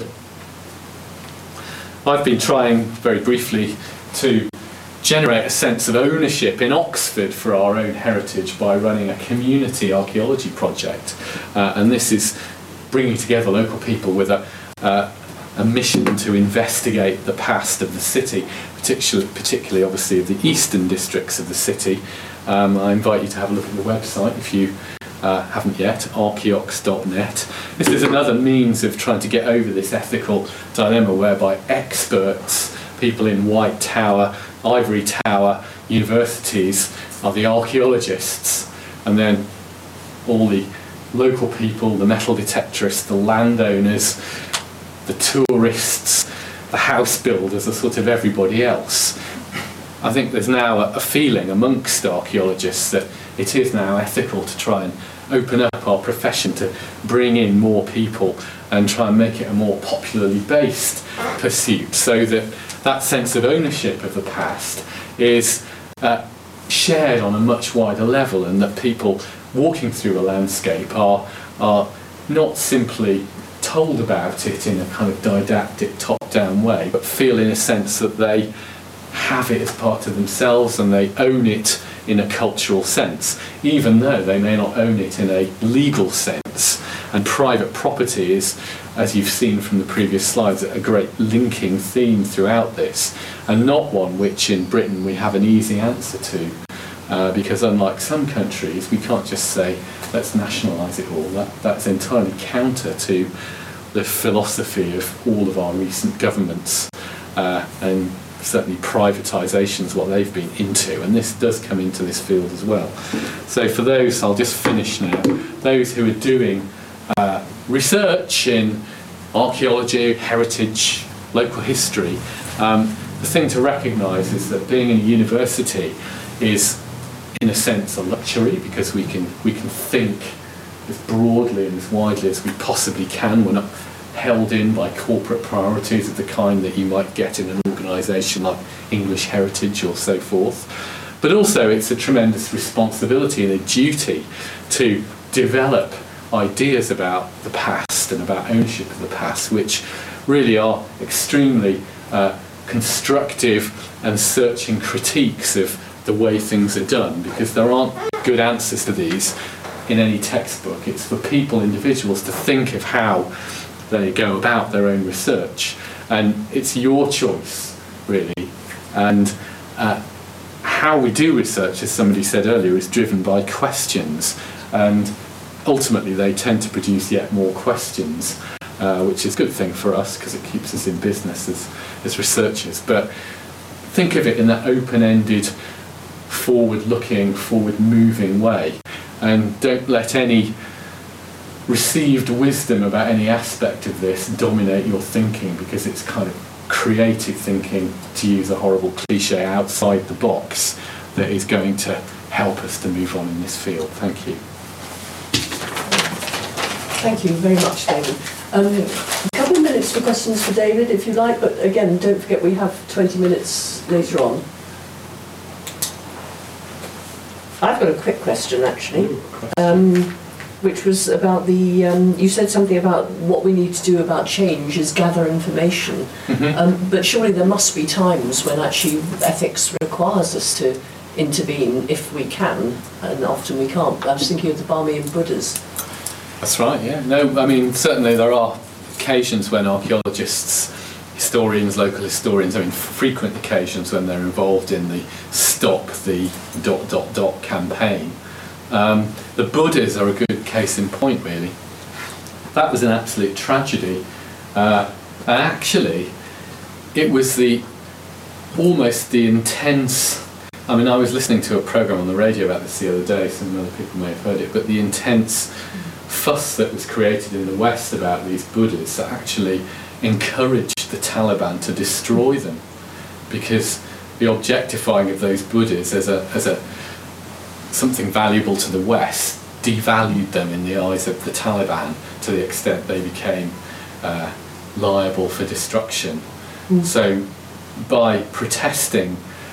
I've been trying very briefly to generate a sense of ownership in Oxford for our own heritage by running a community archaeology project, uh, and this is bringing together local people with a, uh, a mission to investigate the past of the city, particularly, particularly obviously of the eastern districts of the city. Um, I invite you to have a look at the website if you uh, haven't yet, archaeox dot net. This is another means of trying to get over this ethical dilemma whereby experts, people in White Tower, Ivory Tower, universities, are the archaeologists, and then all the local people, the metal detectorists, the landowners, the tourists, the house builders are sort of everybody else. I think there's now a, a feeling amongst archaeologists that it is now ethical to try and open up our profession to bring in more people and try and make it a more popularly based pursuit, so that that sense of ownership of the past is uh, shared on a much wider level, and that people walking through a landscape are, are not simply told about it in a kind of didactic top-down way, but feel in a sense that they have it as part of themselves and they own it in a cultural sense, even though they may not own it in a legal sense. And private property is, as you've seen from the previous slides, a great linking theme throughout this, and not one which in Britain we have an easy answer to, uh, because unlike some countries, we can't just say, let's nationalise it all. That, that's entirely counter to the philosophy of all of our recent governments, uh, and certainly privatisation is what they've been into, and this does come into this field as well. So for those, I'll just finish now, those who are doing uh, research in archaeology, heritage, local history, um, the thing to recognise is that being in a university is, in a sense, a luxury, because we can we can think as broadly and as widely as we possibly can. We're not held in by corporate priorities of the kind that you might get in an organisation like English Heritage or so forth. But also it's a tremendous responsibility and a duty to develop ideas about the past and about ownership of the past, which really are extremely uh, constructive and searching critiques of the way things are done, because there aren't good answers to these in any textbook. It's for people, individuals, to think of how they go about their own research, and it's your choice, really. And uh, how we do research, as somebody said earlier, is driven by questions, and ultimately they tend to produce yet more questions, uh, which is a good thing for us because it keeps us in business as, as researchers. But think of it in that open-ended, forward-looking, forward-moving way, and don't let any received wisdom about any aspect of this dominate your thinking, because it's kind of creative thinking, to use a horrible cliche, outside the box that is going to help us to move on in this field. Thank you. Thank you very much, David. Um, a couple of minutes for questions for David, if you like, but again, don't forget we have twenty minutes later on. I've got a quick question, actually, um, which was about the, um, you said something about what we need to do about change is gather information, Mm-hmm. um, but surely there must be times when actually ethics requires us to intervene if we can, and often we can't. I was thinking of the Barmian Buddhas. That's right, yeah. No, I mean, certainly there are occasions when archaeologists, historians, local historians, I mean, frequent occasions when they're involved in the stop the dot dot dot campaign. Um, the Buddhas are a good case in point, really. That was an absolute tragedy. Uh, and actually, it was the almost the intense, I mean, I was listening to a programme on the radio about this the other day, some other people may have heard it, but the intense fuss that was created in the West about these Buddhas that actually encouraged the Taliban to destroy them, because the objectifying of those Buddhas as a as a something valuable to the West devalued them in the eyes of the Taliban to the extent they became uh, liable for destruction. Mm. So by protesting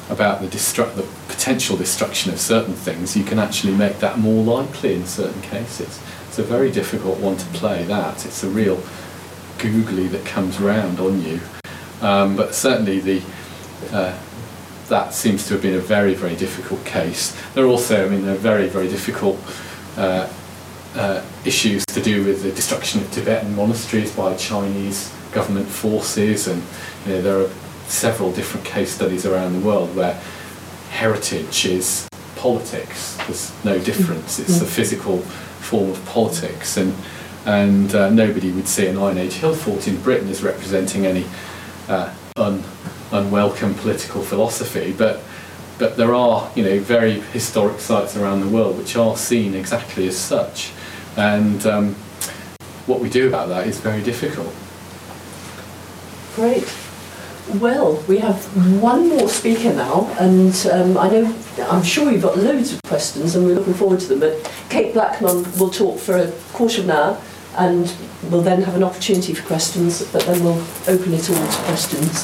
about the, destru- the potential destruction of certain things, you can actually make that more likely in certain cases. It's a very difficult one to play, that. It's a real googly that comes round on you. Um, but certainly the uh, that seems to have been a very, very difficult case. There are also, I mean, there are very, very difficult uh, uh, issues to do with the destruction of Tibetan monasteries by Chinese government forces, and you know, there are several different case studies around the world where heritage is politics. There's no difference. It's the physical form of politics, and and uh, nobody would see an Iron Age hill fort in Britain as representing any uh, un, unwelcome political philosophy, but but there are, you know, very historic sites around the world which are seen exactly as such, and um, what we do about that is very difficult. Great. Well, we have one more speaker now, and um, I know, I'm sure you've got loads of questions, and we're looking forward to them. But Kate Blackman will talk for a quarter of an hour, and we'll then have an opportunity for questions. But then we'll open it all to questions.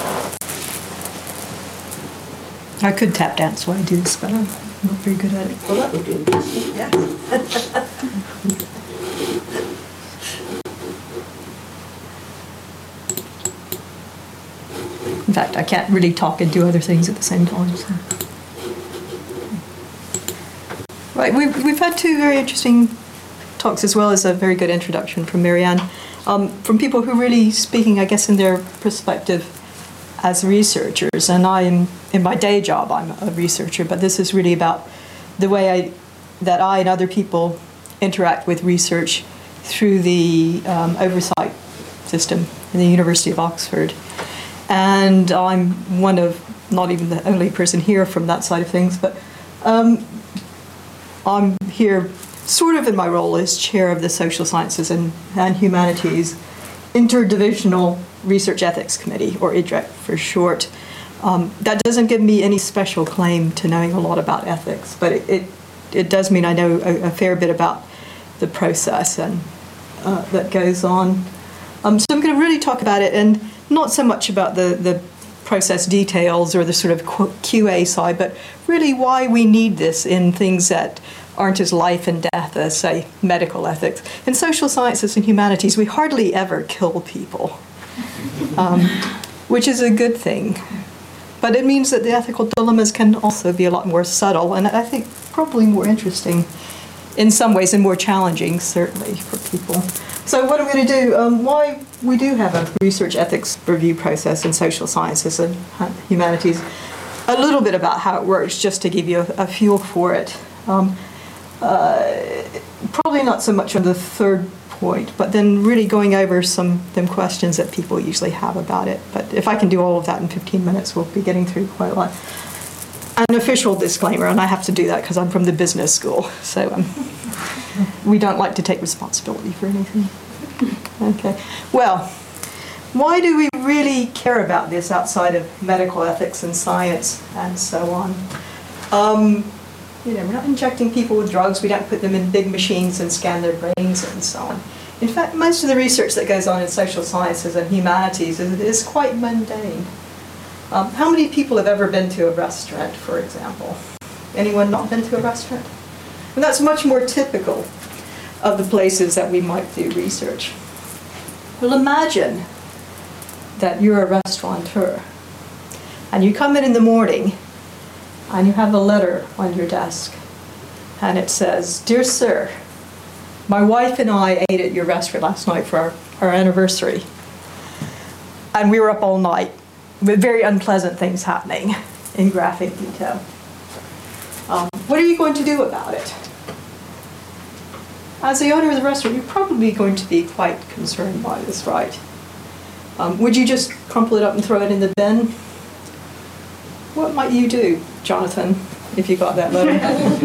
I could tap dance while I do this, but I'm not very good at it. Well, that would be interesting. Yeah. In fact, I can't really talk and do other things at the same time. So. Right, we've, we've had two very interesting talks, as well as a very good introduction from Marianne, um, from people who are really speaking, I guess, in their perspective as researchers. And I'm, in my day job, I'm a researcher, but this is really about the way I, that I and other people interact with research through the um, oversight system in the University of Oxford. And I'm one of, not even the only person here from that side of things, but um, I'm here sort of in my role as chair of the Social Sciences and, and Humanities Interdivisional Research Ethics Committee, or I D R E C for short. Um, that doesn't give me any special claim to knowing a lot about ethics, but it, it, it does mean I know a, a fair bit about the process and uh, that goes on. Um, so I'm going to really talk about it, and not so much about the, the process details or the sort of Q A side, but really why we need this in things that aren't as life and death as, say, medical ethics. In social sciences and humanities, we hardly ever kill people, um, which is a good thing. But it means that the ethical dilemmas can also be a lot more subtle, and I think probably more interesting in some ways, and more challenging, certainly, for people. So what I'm going to do, um, why we do have a research ethics review process in social sciences and humanities, a little bit about how it works, just to give you a, a feel for it. Um, uh, probably not so much on the third point, but then really going over some them questions that people usually have about it. But if I can do all of that in fifteen minutes, we'll be getting through quite a lot. An official disclaimer, and I have to do that because I'm from the business school, so um, we don't like to take responsibility for anything. Okay. Well, why do we really care about this outside of medical ethics and science and so on? Um, you know, we're not injecting people with drugs. We don't put them in big machines and scan their brains and so on. In fact, most of the research that goes on in social sciences and humanities is, is quite mundane. Um, how many people have ever been to a restaurant, for example? Anyone not been to a restaurant? And that's much more typical of the places that we might do research. Well, imagine that you're a restaurateur, and you come in in the morning, and you have a letter on your desk, and it says, "Dear sir, my wife and I ate at your restaurant last night for our, our anniversary, and we were up all night with very unpleasant things happening in graphic detail. Um, what are you going to do about it?" As the owner of the restaurant, you're probably going to be quite concerned by this, right? Um, would you just crumple it up and throw it in the bin? What might you do, Jonathan, if you got that letter?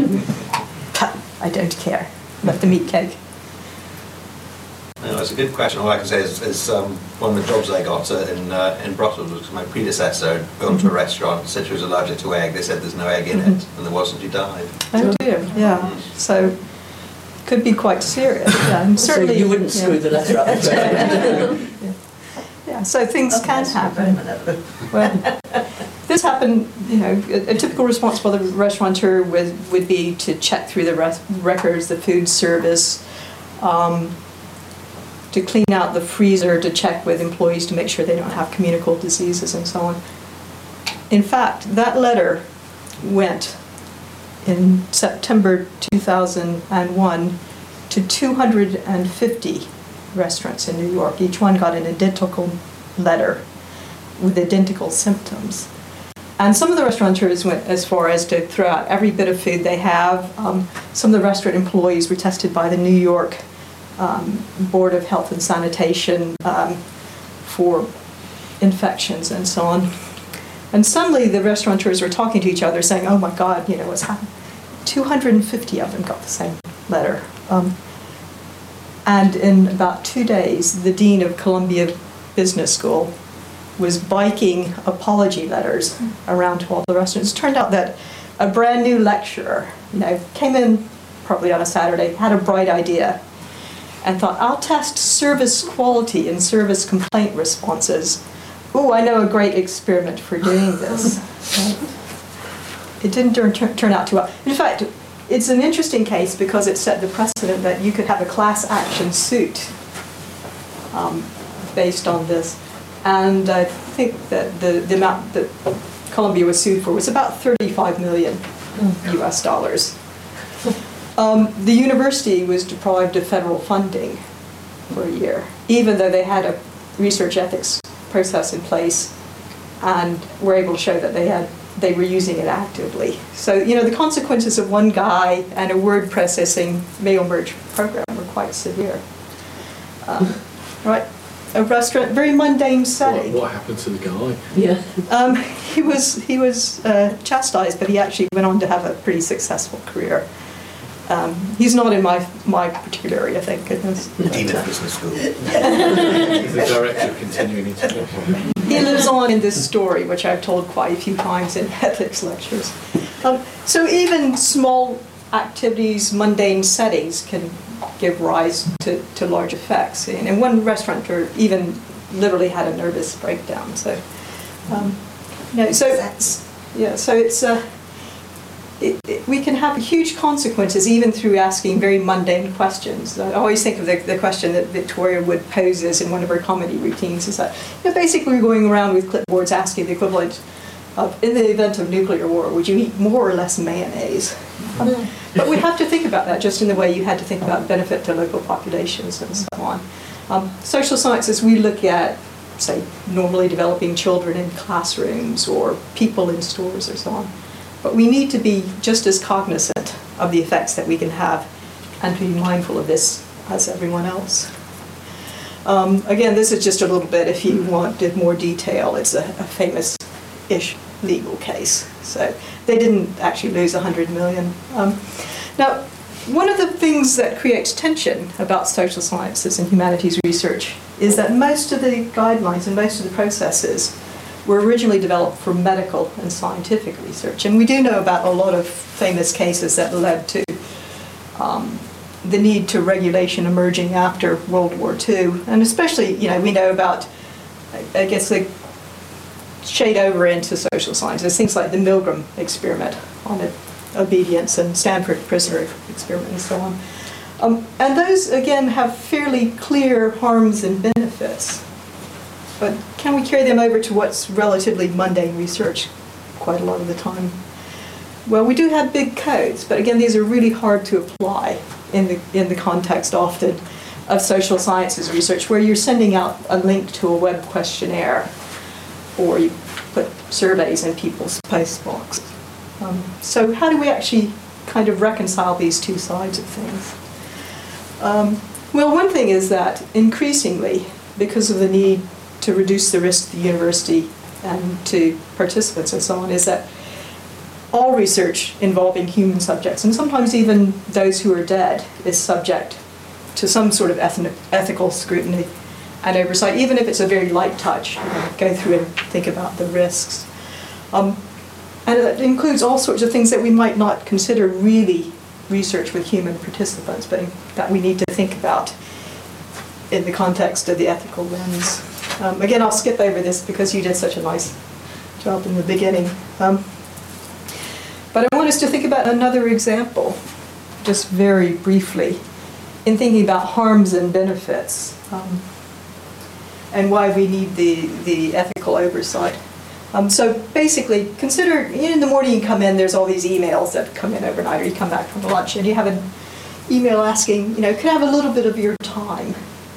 I don't care about the meat cake. No, it's a good question. All I can say is, is um, one of the jobs I got uh, in uh, in Brussels was my predecessor had gone to a restaurant, said she was allergic to egg. They said there's no egg in it, and there wasn't. He died. Oh dear, yeah. So could be quite serious. Yeah, and certainly so you wouldn't screw yeah. the letter up. yeah. yeah, so things can happen. Well, this this happen, you know, a, a typical response by the restaurateur would, would be to check through the res- records, the food service, um, to clean out the freezer, to check with employees to make sure they don't have communicable diseases and so on. In fact, that letter went in September two thousand one to two hundred fifty restaurants in New York. Each one got an identical letter with identical symptoms. And some of the restaurateurs went as far as to throw out every bit of food they have. Um, some of the restaurant employees were tested by the New York um, Board of Health and Sanitation um, for infections and so on. And suddenly the restaurateurs were talking to each other saying, oh my God, you know, what's happened? two hundred fifty of them got the same letter. Um, and in about two days, the dean of Columbia Business School was biking apology letters around to all the restaurants. It turned out that a brand new lecturer, you know, came in probably on a Saturday, had a bright idea, and thought, I'll test service quality and service complaint responses. Ooh, I know a great experiment for doing this. It didn't turn, turn out too well. In fact, it's an interesting case because it set the precedent that you could have a class action suit um, based on this. And I think that the, the amount that Columbia was sued for was about thirty-five million U S dollars. Um, the university was deprived of federal funding for a year, even though they had a research ethics process in place and were able to show that they had they were using it actively. So, you know, the consequences of one guy and a word processing mail merge program were quite severe. Um, right. A restaurant, very mundane setting. What, what happened to the guy? Yeah. Um, he was he was uh, chastised, but he actually went on to have a pretty successful career. Um, he's not in my my particular area, thank goodness. Dean of Business School. He's the director of continuing education. He lives on in this story, which I've told quite a few times in ethics lectures. Um, so even small activities, mundane settings can give rise to, to large effects. And, and one restaurateur even literally had a nervous breakdown. So, um, you know, so yeah, so it's uh, it, it, we can have huge consequences even through asking very mundane questions. I always think of the, the question that Victoria Wood poses in one of her comedy routines is that, you know, basically we're going around with clipboards asking the equivalent of, in the event of nuclear war, would you eat more or less mayonnaise? Um, but we have to think about that just in the way you had to think about benefit to local populations and so on. Um, social sciences, we look at, say, normally developing children in classrooms or people in stores or so on. But we need to be just as cognizant of the effects that we can have and to be mindful of this as everyone else. Um, again, this is just a little bit, if you wanted more detail, it's a, a famous-ish legal case. So they didn't actually lose one hundred million. Um, now, one of the things that creates tension about social sciences and humanities research is that most of the guidelines and most of the processes were originally developed for medical and scientific research. And we do know about a lot of famous cases that led to um, the need to regulation emerging after World War Two. And especially, you know, we know about, I guess, the shade over into social sciences, things like the Milgram experiment on obedience and Stanford prisoner experiment and so on. Um, and those, again, have fairly clear harms and benefits. But can we carry them over to what's relatively mundane research quite a lot of the time? Well, we do have big codes, but again, these are really hard to apply in the, in the context often of social sciences research, where you're sending out a link to a web questionnaire or you put surveys in people's post boxes. Um, so how do we actually kind of reconcile these two sides of things? Um, well, one thing is that increasingly, because of the need to reduce the risk to the university and to participants and so on, is that all research involving human subjects, and sometimes even those who are dead, is subject to some sort of ethnic, ethical scrutiny and oversight, even if it's a very light touch. You know, go through and think about the risks. Um, and it includes all sorts of things that we might not consider really research with human participants, but that we need to think about in the context of the ethical lens. Um, again, I'll skip over this because you did such a nice job. about in the beginning. Um, but I want us to think about another example, just very briefly, in thinking about harms and benefits, um, and why we need the, the ethical oversight. Um, so basically, consider, in the morning you come in, there's all these emails that come in overnight, or you come back from lunch, and you have an email asking, you know, could I have a little bit of your time?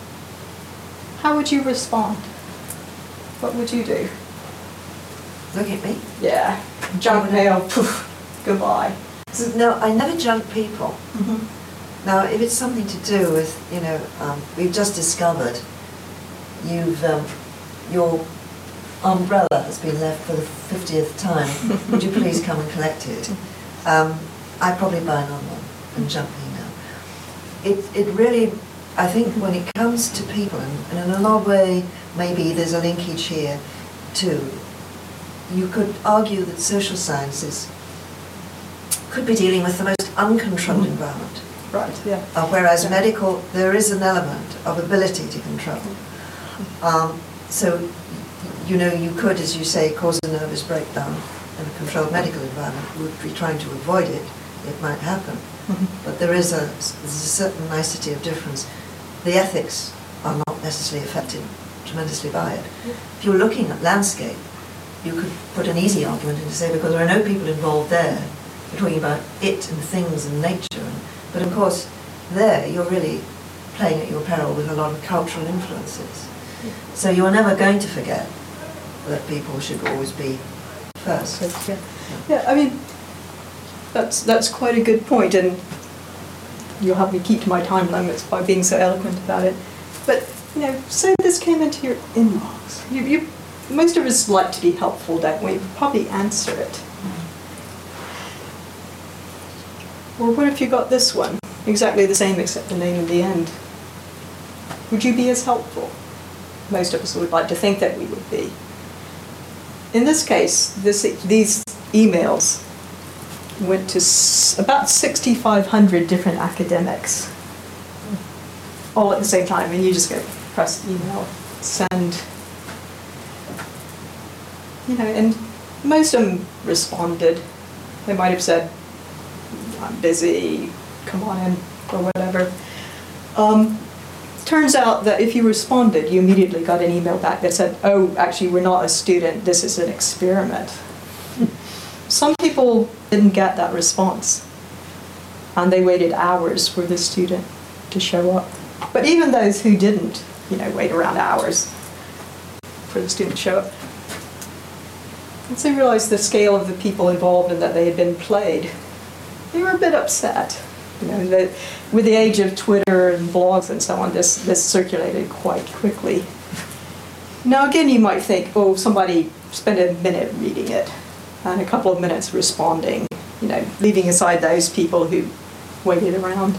How would you respond? What would you do? Look at me. Yeah, junk mail, poof, goodbye. So, no, I never junk people. Mm-hmm. Now, if it's something to do with, you know, um, we've just discovered you've, um, your umbrella has been left for the fiftieth time, would you please come and collect it? Um, I probably buy another one and junk email. It, it really, I think when it comes to people, and, and in an odd way, maybe there's a linkage here too, you could argue that social sciences could be dealing with the most uncontrolled mm-hmm. environment. Right, yeah. Uh, whereas yeah. medical, there is an element of ability to control. Um, so, you know, you could, as you say, cause a nervous breakdown in a controlled medical environment. We would be trying to avoid it. It might happen. Mm-hmm. But there is a, there's a certain nicety of difference. The ethics are not necessarily affected tremendously by it. Yeah. If you're looking at landscape, you could put an easy argument in to say, because there are no people involved there, we're talking about it and things and nature. And, but of course, there you're really playing at your peril with a lot of cultural influences. Yeah. So you're never going to forget that people should always be first. Yeah, yeah. I mean, that's that's quite a good point, and you'll help me keep to my time limits by being so eloquent about it. But you know, say this came into your inbox. You, you, most of us like to be helpful, don't we? Probably answer it. Mm-hmm. Or what if you got this one, exactly the same except the name at the end? Would you be as helpful? Most of us would like to think that we would be. In this case, this, these emails went to s about sixty-five hundred different academics, all at the same time, and you just go press email, send. You know, and most of them responded. They might have said, I'm busy, come on in, or whatever. Um, Turns out that if you responded, you immediately got an email back that said, oh, actually, we're not a student, this is an experiment. Some people didn't get that response, and they waited hours for the student to show up. But even those who didn't, you know, wait around hours for the student to show up, once they realized the scale of the people involved and that they had been played, they were a bit upset. You know, that with the age of Twitter and blogs and so on, this, this circulated quite quickly. Now again, you might think, oh, somebody spent a minute reading it and a couple of minutes responding, you know, leaving aside those people who waited around.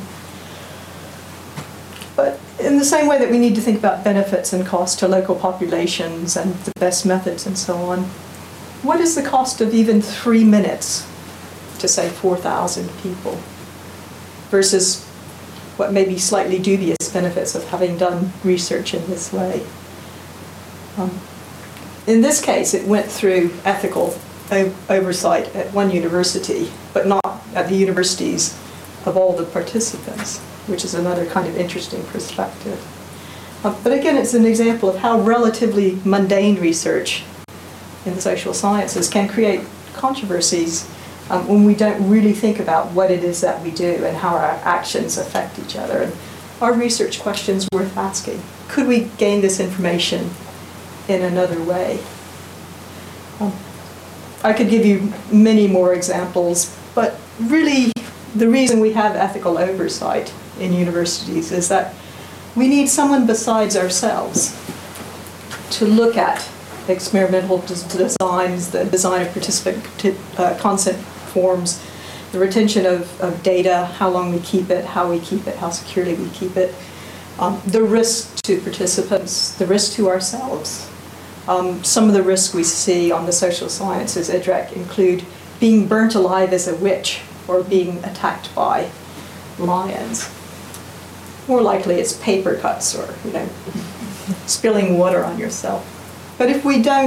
But in the same way that we need to think about benefits and costs to local populations and the best methods and so on, what is the cost of even three minutes to, say, four thousand people? Versus what may be slightly dubious benefits of having done research in this way. Um, in this case, it went through ethical o oversight at one university, but not at the universities of all the participants, which is another kind of interesting perspective. Um, but again, it's an example of how relatively mundane research in the social sciences can create controversies Um, when we don't really think about what it is that we do and how our actions affect each other. And are research questions worth asking? Could we gain this information in another way? Um, I could give you many more examples, but really the reason we have ethical oversight in universities is that we need someone besides ourselves to look at experimental designs, the design of participant uh, consent forms, the retention of, of data, how long we keep it, how we keep it, how securely we keep it, um, the risk to participants, the risk to ourselves. Um, some of the risks we see on the social sciences, E D R E C, include being burnt alive as a witch or being attacked by lions. More likely it's paper cuts or, you know, spilling water on yourself. But if we don't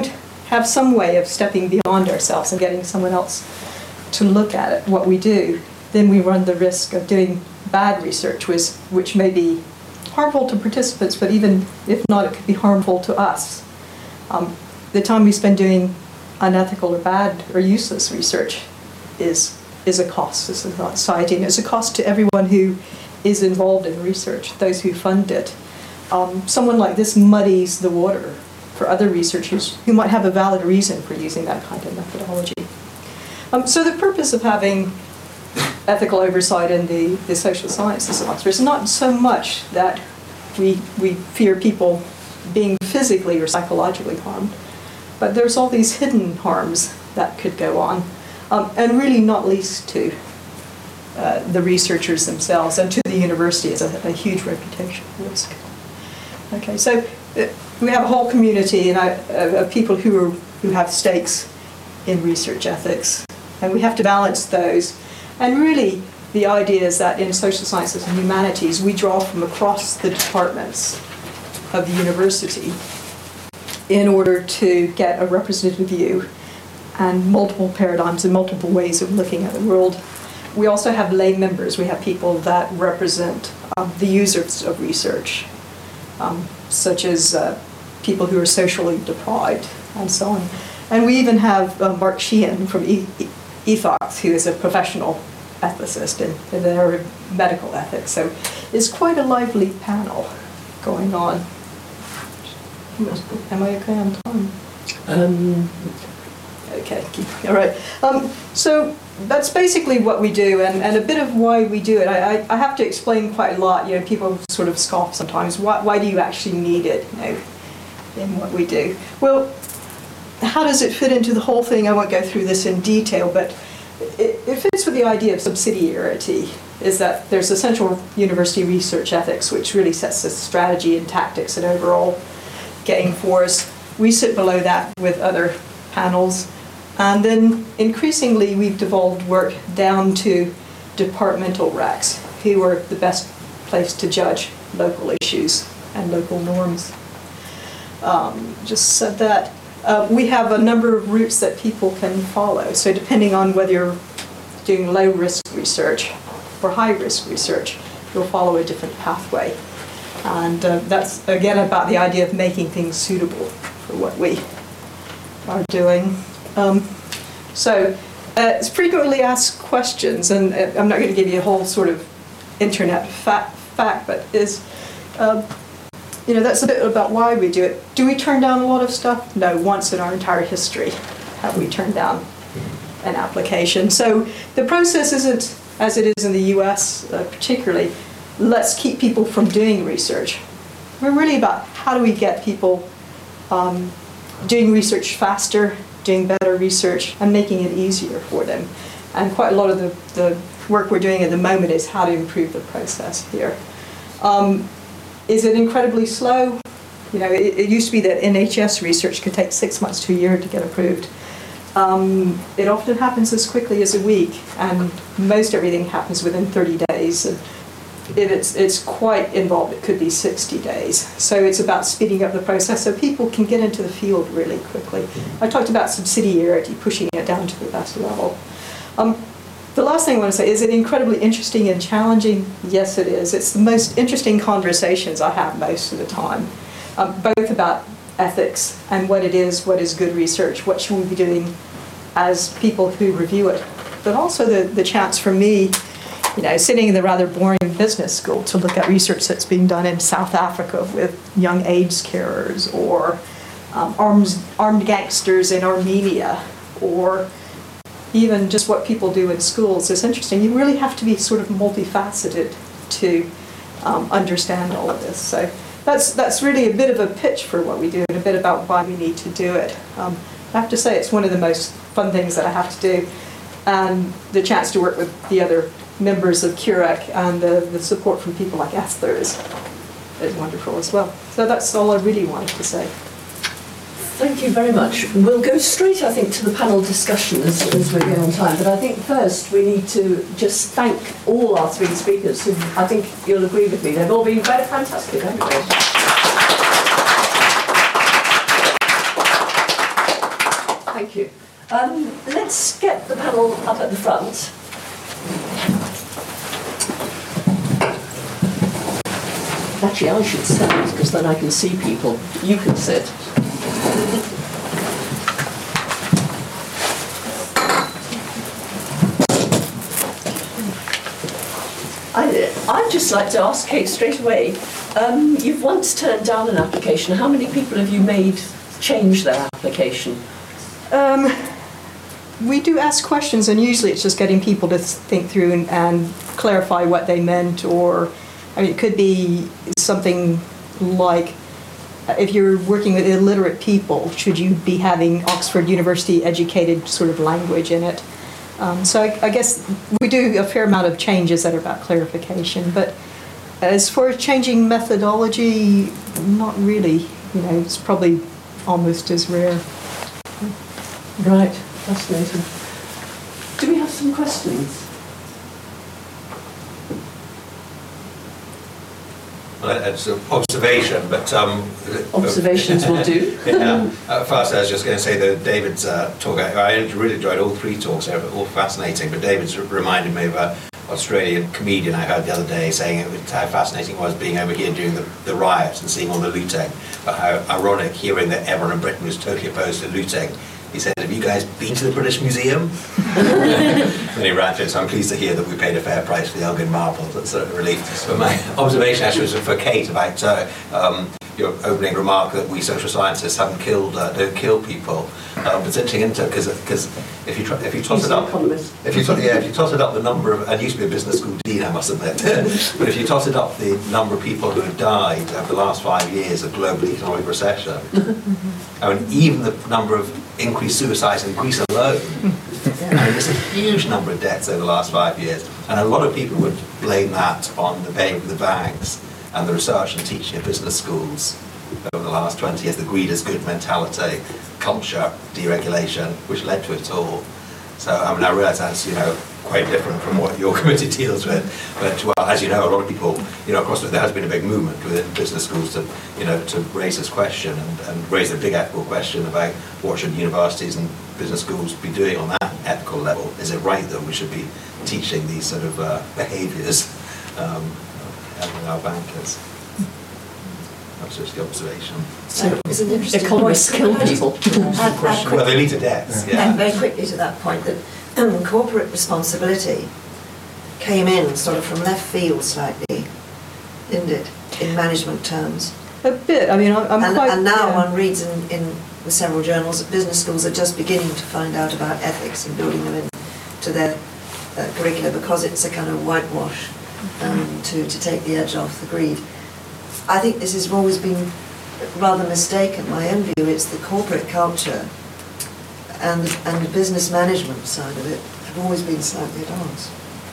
have some way of stepping beyond ourselves and getting someone else to look at it, what we do, then we run the risk of doing bad research, which, which may be harmful to participants, but even if not, it could be harmful to us. Um, the time we spend doing unethical or bad or useless research is, is a cost to society, and it's a cost to everyone who is involved in research, those who fund it. Um, someone like this muddies the water for other researchers who might have a valid reason for using that kind of methodology. Um, so the purpose of having ethical oversight in the, the social sciences at Oxford is not so much that we, we fear people being physically or psychologically harmed, but there's all these hidden harms that could go on, um, and really not least to uh, the researchers themselves and to the university as a, a huge reputational risk. Okay, so uh, we have a whole community and I, uh, of people who, are, who have stakes in research ethics, and we have to balance those. And really, the idea is that in social sciences and humanities, we draw from across the departments of the university in order to get a representative view and multiple paradigms and multiple ways of looking at the world. We also have lay members. We have people that represent um, the users of research, um, such as uh, people who are socially deprived and so on. And we even have uh, Mark Sheehan from E F O X, who is a professional ethicist in, in the area of medical ethics. So it's quite a lively panel going on. Am I okay on time? Um, okay, all right. Um, so that's basically what we do, and, and a bit of why we do it. I, I, I have to explain quite a lot. You know, people sort of scoff sometimes. Why, why do you actually need it, you know, in what we do? Well, how does it fit into the whole thing? I won't go through this in detail, but it, it fits with the idea of subsidiarity, is that there's a central university research ethics which really sets the strategy and tactics and overall game for us. We sit below that with other panels, and then increasingly we've devolved work down to departmental recs, who are the best place to judge local issues and local norms. Um, just said that. Uh, we have a number of routes that people can follow. So depending on whether you're doing low-risk research or high-risk research, you'll follow a different pathway. And uh, that's, again, about the idea of making things suitable for what we are doing. Um, so uh, it's frequently asked questions, and uh, I'm not going to give you a whole sort of internet fact, fact but is, uh, you know, that's a bit about why we do it. Do we turn down a lot of stuff? No, once in our entire history have we turned down an application. So the process isn't, as it is in the U S uh, particularly, let's keep people from doing research. We're really about how do we get people um, doing research faster, doing better research, and making it easier for them. And quite a lot of the, the work we're doing at the moment is how to improve the process here. Um, Is it incredibly slow? You know, it, it used to be that N H S research could take six months to a year to get approved. Um, it often happens as quickly as a week, and most everything happens within thirty days. And if it's, it's quite involved, it could be sixty days. So it's about speeding up the process so people can get into the field really quickly. I talked about subsidiarity, pushing it down to the best level. Um, The last thing I want to say, is it incredibly interesting and challenging? Yes, it is. It's the most interesting conversations I have most of the time, um, both about ethics and what it is, what is good research, what should we be doing as people who review it, but also the, the chance for me, you know, sitting in the rather boring business school to look at research that's being done in South Africa with young AIDS carers, or um, arms, armed gangsters in Armenia, or even just what people do in schools is interesting. You really have to be sort of multifaceted to um, understand all of this. So that's that's really a bit of a pitch for what we do and a bit about why we need to do it. Um, I have to say it's one of the most fun things that I have to do, and the chance to work with the other members of C U R E C and the, the support from people like Esther is, is wonderful as well. So that's all I really wanted to say. Thank you very much. We'll go straight, I think, to the panel discussion as, as we go on time. But I think first we need to just thank all our three speakers, who I think you'll agree with me. They've all been very fantastic, haven't they? Thank you. Um, let's get the panel up at the front. Actually, I should sit, because then I can see people. You can sit. I, I'd just like to ask Kate straight away, um, you've once turned down an application. How many people have you made change their application? Um, we do ask questions, and usually it's just getting people to think through and, and clarify what they meant, or I mean, it could be something like, if you're working with illiterate people, should you be having Oxford University educated sort of language in it? Um, so I, I guess we do a fair amount of changes that are about clarification, but as far as changing methodology, not really. You know, it's probably almost as rare. Right, fascinating. Do we have some questions? Well, it's an observation, but... Um, Observations will do. Yeah. At first, I was just going to say that David's uh, talk, I really enjoyed all three talks, they were all fascinating, but David's reminded me of an Australian comedian I heard the other day saying it was how fascinating it was being over here during the, the riots and seeing all the looting, but how ironic hearing that everyone in Britain was totally opposed to looting. He said, have you guys been to the British Museum? And he ran through it, so I'm pleased to hear that we paid a fair price for the Elgin marble. That's a relief. But my observation actually was for Kate about uh, um, your opening remark that we social scientists haven't killed, uh, don't kill people. Um, it's interesting, isn't it? Because if you try, if you toss it up, if you toss, yeah, if you toss it up the number of, I used to be a business school dean, I must admit, but if you toss it up the number of people who have died over the last five years of global economic recession, I mean, even the number of increased suicides in Greece alone, I mean, there's a huge number of deaths over the last five years, and a lot of people would blame that on the paying for the bags and the research and teaching at business schools over the last twenty years, the greed is good mentality, culture, deregulation, which led to it all. So, I mean, I realise that's, you know, quite different from what your committee deals with. But, well, as you know, a lot of people, you know, across the, there has been a big movement within business schools to, you know, to raise this question and, and raise a big ethical question about what should universities and business schools be doing on that ethical level. Is it right that we should be teaching these sort of uh, behaviours um, with our bankers? That's just the observation. So it's an interesting economists point. kill people. Add, add Well, they lead to deaths, yeah. And very quickly to that point, that um, corporate responsibility came in sort of from left field slightly, didn't it, in management terms? A bit. I mean, I'm I'm and, quite. and now yeah. one reads in, in the several journals that business schools are just beginning to find out about ethics and building them into their uh, curricula, because it's a kind of whitewash um, to, to take the edge off the greed. I think this has always been rather mistaken. My own view, it's the corporate culture and, and the business management side of it have always been slightly at odds.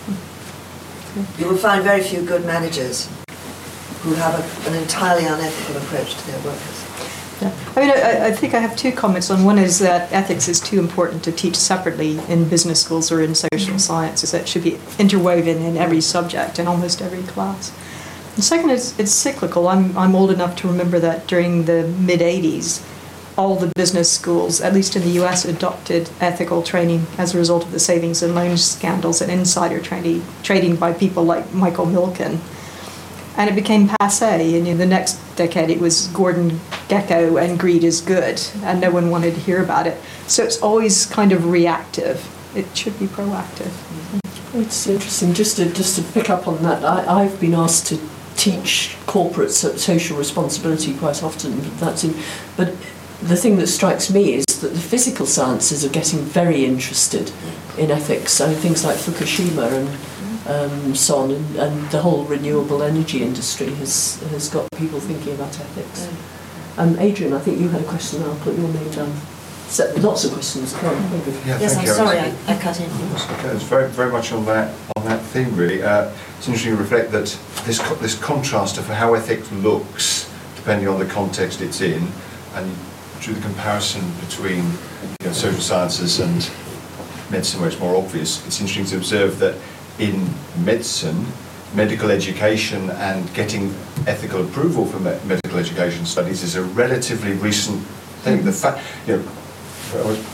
You will find very few good managers who have a, an entirely unethical approach to their workers. Yeah. I mean, I, I think I have two comments on. One is that ethics is too important to teach separately in business schools or in social sciences. It should be interwoven in every subject in almost every class. The second is it's cyclical. I'm, I'm old enough to remember that during the mid eighties, all the business schools, at least in the U S, adopted ethical training as a result of the savings and loan scandals and insider trading, trading by people like Michael Milken. And it became passé, and in the next decade it was Gordon Gekko and greed is good, and no one wanted to hear about it. So it's always kind of reactive. It should be proactive. It's interesting, just to, just to pick up on that, I, I've been asked to teach corporate so, social responsibility quite often, but, that's in, but the thing that strikes me is that the physical sciences are getting very interested in ethics, and things like Fukushima and um, so on, and, and the whole renewable energy industry has, has got people thinking about ethics. Um, Adrian, I think you had a question, I'll put your name down. So, lots of questions, come on, maybe. Yeah, Yes, I'm you. sorry, I, I cut in. It's very, very much on that on that theme, really. Uh, it's interesting to reflect that this co this contrast of how ethics looks, depending on the context it's in, and through the comparison between, you know, social sciences and medicine, where it's more obvious. It's interesting to observe that in medicine, medical education and getting ethical approval for me medical education studies is a relatively recent thing. The fact, you know,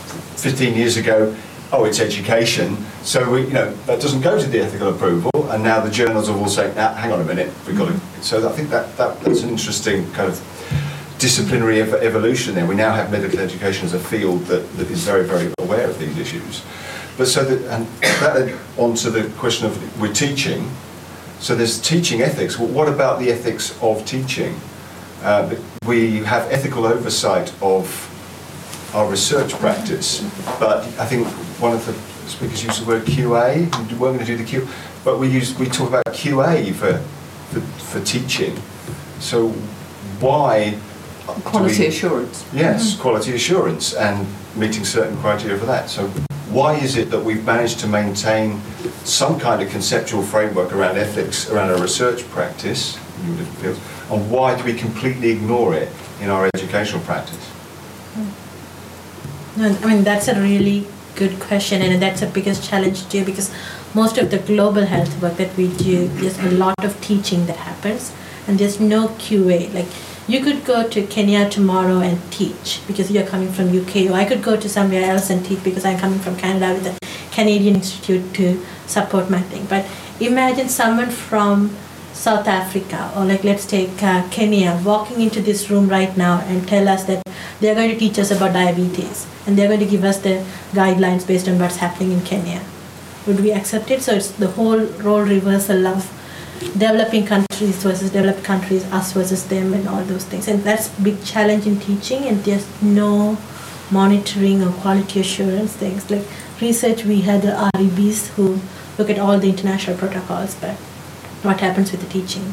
fifteen years ago, oh, it's education, so we, you know, that doesn't go to the ethical approval, and now the journals are all saying, nah, hang on a minute, we've got to, so I think that, that that's an interesting kind of disciplinary ev evolution there. We now have medical education as a field that, that is very, very aware of these issues. But so that, and that led on to the question of, we're teaching, so there's teaching ethics. Well, what about the ethics of teaching? Uh, we have ethical oversight of our research practice, but I think one of the speakers used the word Q A. We weren't going to do the Q, but we use we talk about Q A for for, for teaching. So why quality we, assurance? Yes, mm-hmm. quality assurance and meeting certain criteria for that. So why is it that we've managed to maintain some kind of conceptual framework around ethics, around our research practice, in different fields, and why do we completely ignore it in our educational practice? No, I mean, that's a really good question, and that's the biggest challenge too, because most of the global health work that we do, there's a lot of teaching that happens, and there's no Q A. Like, you could go to Kenya tomorrow and teach because you're coming from U K, or I could go to somewhere else and teach because I'm coming from Canada with a Canadian institute to support my thing. But imagine someone from South Africa, or like let's take uh, Kenya, walking into this room right now and tell us that they're going to teach us about diabetes and they're going to give us the guidelines based on what's happening in Kenya. Would we accept it? So it's the whole role reversal of developing countries versus developed countries, us versus them, and all those things. And that's a big challenge in teaching, and there's no monitoring or quality assurance things. Like research, we had the R E Bs who look at all the international protocols, but what happens with the teaching?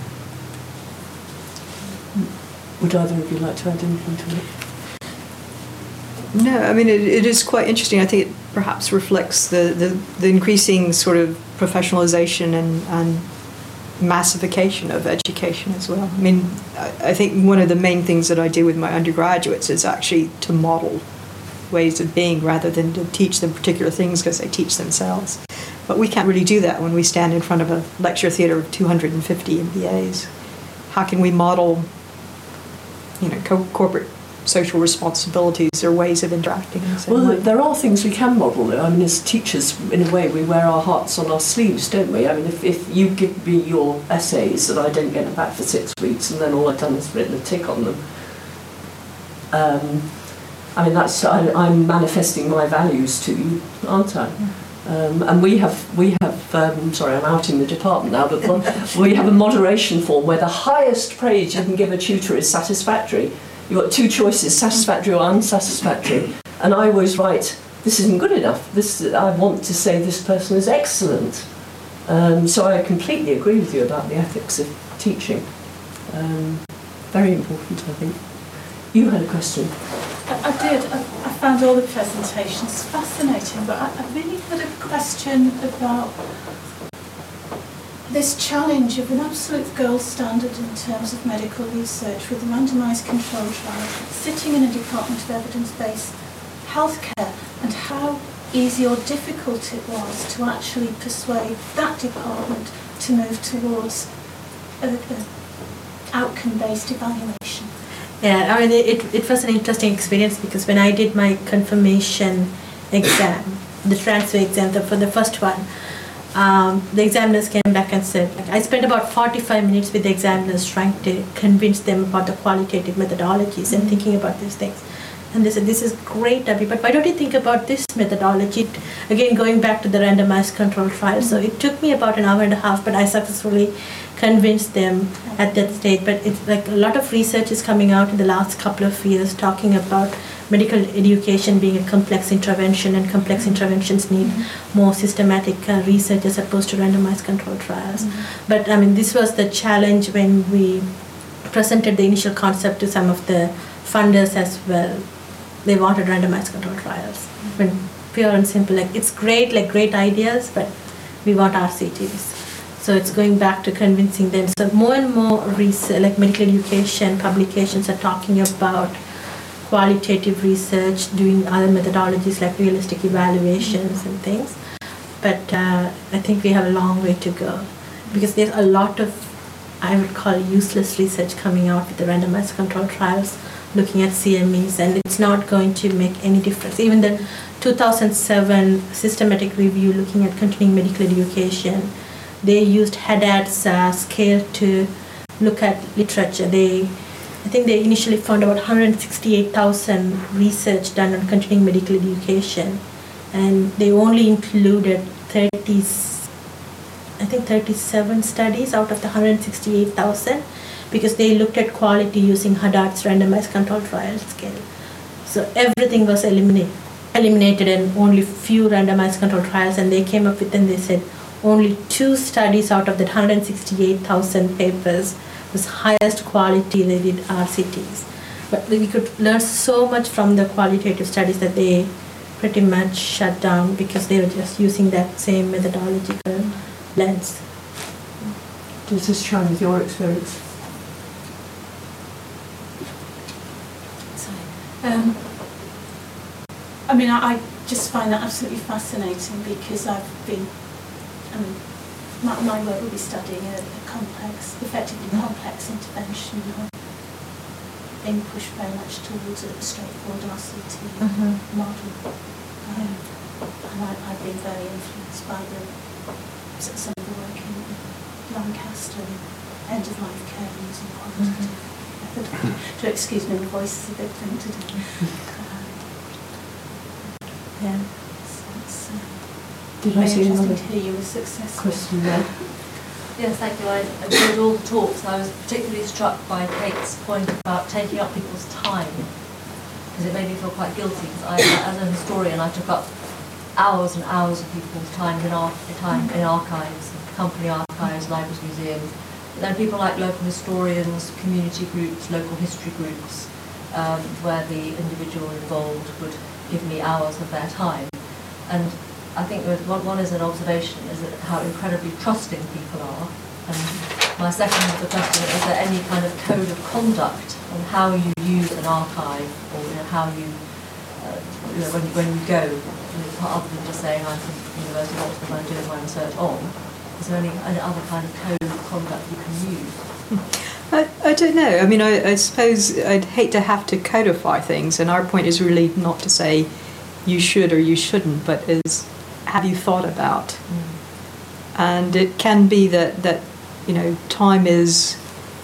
Would either of you like to add anything to it? No, I mean, it, it is quite interesting. I think it perhaps reflects the, the, the increasing sort of professionalization and, and massification of education as well. I mean, I, I think one of the main things that I do with my undergraduates is actually to model ways of being rather than to teach them particular things because they teach themselves. But we can't really do that when we stand in front of a lecture theatre of two hundred fifty M B As. How can we model, you know, co corporate social responsibilities or ways of interacting in the same well, way? There are things we can model, though. I mean, as teachers, in a way, we wear our hearts on our sleeves, don't we? I mean, if, if you give me your essays and I don't get them back for six weeks and then all I've done is written a tick on them, um, I mean, that's I, I'm manifesting my values to you, aren't I? Um, and we have, we have um, sorry, I'm out in the department now, but we have a moderation form where the highest praise you can give a tutor is satisfactory. You've got two choices, satisfactory or unsatisfactory. And I always write, this isn't good enough. This, I want to say this person is excellent. Um, so I completely agree with you about the ethics of teaching. Um, very important, I think. You had a question. I, I did. I, I found all the presentations fascinating, but I, I really had a question about this challenge of an absolute gold standard in terms of medical research with a randomised control trial, sitting in a department of evidence-based healthcare, and how easy or difficult it was to actually persuade that department to move towards a, a outcome-based evaluation. Yeah, I mean, it, it was an interesting experience because when I did my confirmation exam, the transfer exam, the, for the first one, um, the examiners came back and said, like, I spent about forty-five minutes with the examiners trying to convince them about the qualitative methodologies and thinking about these things. And they said, this is great, Abby, but why don't you think about this methodology? Again, going back to the randomized control trial. So it took me about an hour and a half, but I successfully convinced them at that stage. But it's like a lot of research is coming out in the last couple of years talking about medical education being a complex intervention, and complex interventions need mm-hmm. more systematic uh, research as opposed to randomized control trials. Mm-hmm. But I mean, this was the challenge when we presented the initial concept to some of the funders as well. They wanted randomized control trials. I mean, pure and simple, like it's great, like great ideas, but we want R C Ts. So it's going back to convincing them. So more and more research, like medical education publications are talking about qualitative research, doing other methodologies like realistic evaluations and things. But uh, I think we have a long way to go because there's a lot of, I would call, useless research coming out with the randomized control trials. looking at C M Es, and it's not going to make any difference. Even the two thousand seven systematic review looking at continuing medical education, they used Haddad's uh, scale to look at literature. They, I think they initially found about one hundred sixty-eight thousand research done on continuing medical education, and they only included thirty, I think thirty-seven studies out of the one hundred sixty-eight thousand, because they looked at quality using Haddad's randomized controlled trial scale. So everything was eliminated, eliminated and only few randomized controlled trials, and they came up with, and they said only two studies out of the one hundred sixty-eight thousand papers was highest quality. They did R C Ts. But we could learn so much from the qualitative studies that they pretty much shut down because they were just using that same methodological lens. Does this chime with your experience? Um, I mean, I, I just find that absolutely fascinating because I've been, I mean, my, my work will be studying a, a complex, effectively complex intervention. I've been pushed very much towards a straightforward R C T mm-hmm. model. Um, and I, I've been very influenced by the, some of the work in Lancaster, end-of-life care using quantitative mm-hmm. To excuse me, my voice is a bit faint today. Um, yeah. So it's, uh, Did I see another to hear you were successful. question there? Yes, thank you. I enjoyed all the talks. I was particularly struck by Kate's point about taking up people's time, because it made me feel quite guilty. Because I, as a historian, I took up hours and hours of people's time in, ar time in archives, company archives, libraries, museums. Then people like local historians, community groups, local history groups, um, where the individual involved would give me hours of their time. And I think one, one is an observation, is that how incredibly trusting people are. And my second is the question, is there any kind of code of conduct on how you use an archive, or you know, how you, uh, you know, when, when you go, you know, other than just saying I'm from the University of Oxford and I'm doing my research on, is there any, any other kind of code of conduct you can use? I, I don't know. I mean, I, I suppose I'd hate to have to codify things, and our point is really not to say you should or you shouldn't, but is have you thought about? Mm. And it can be that, that you know, time is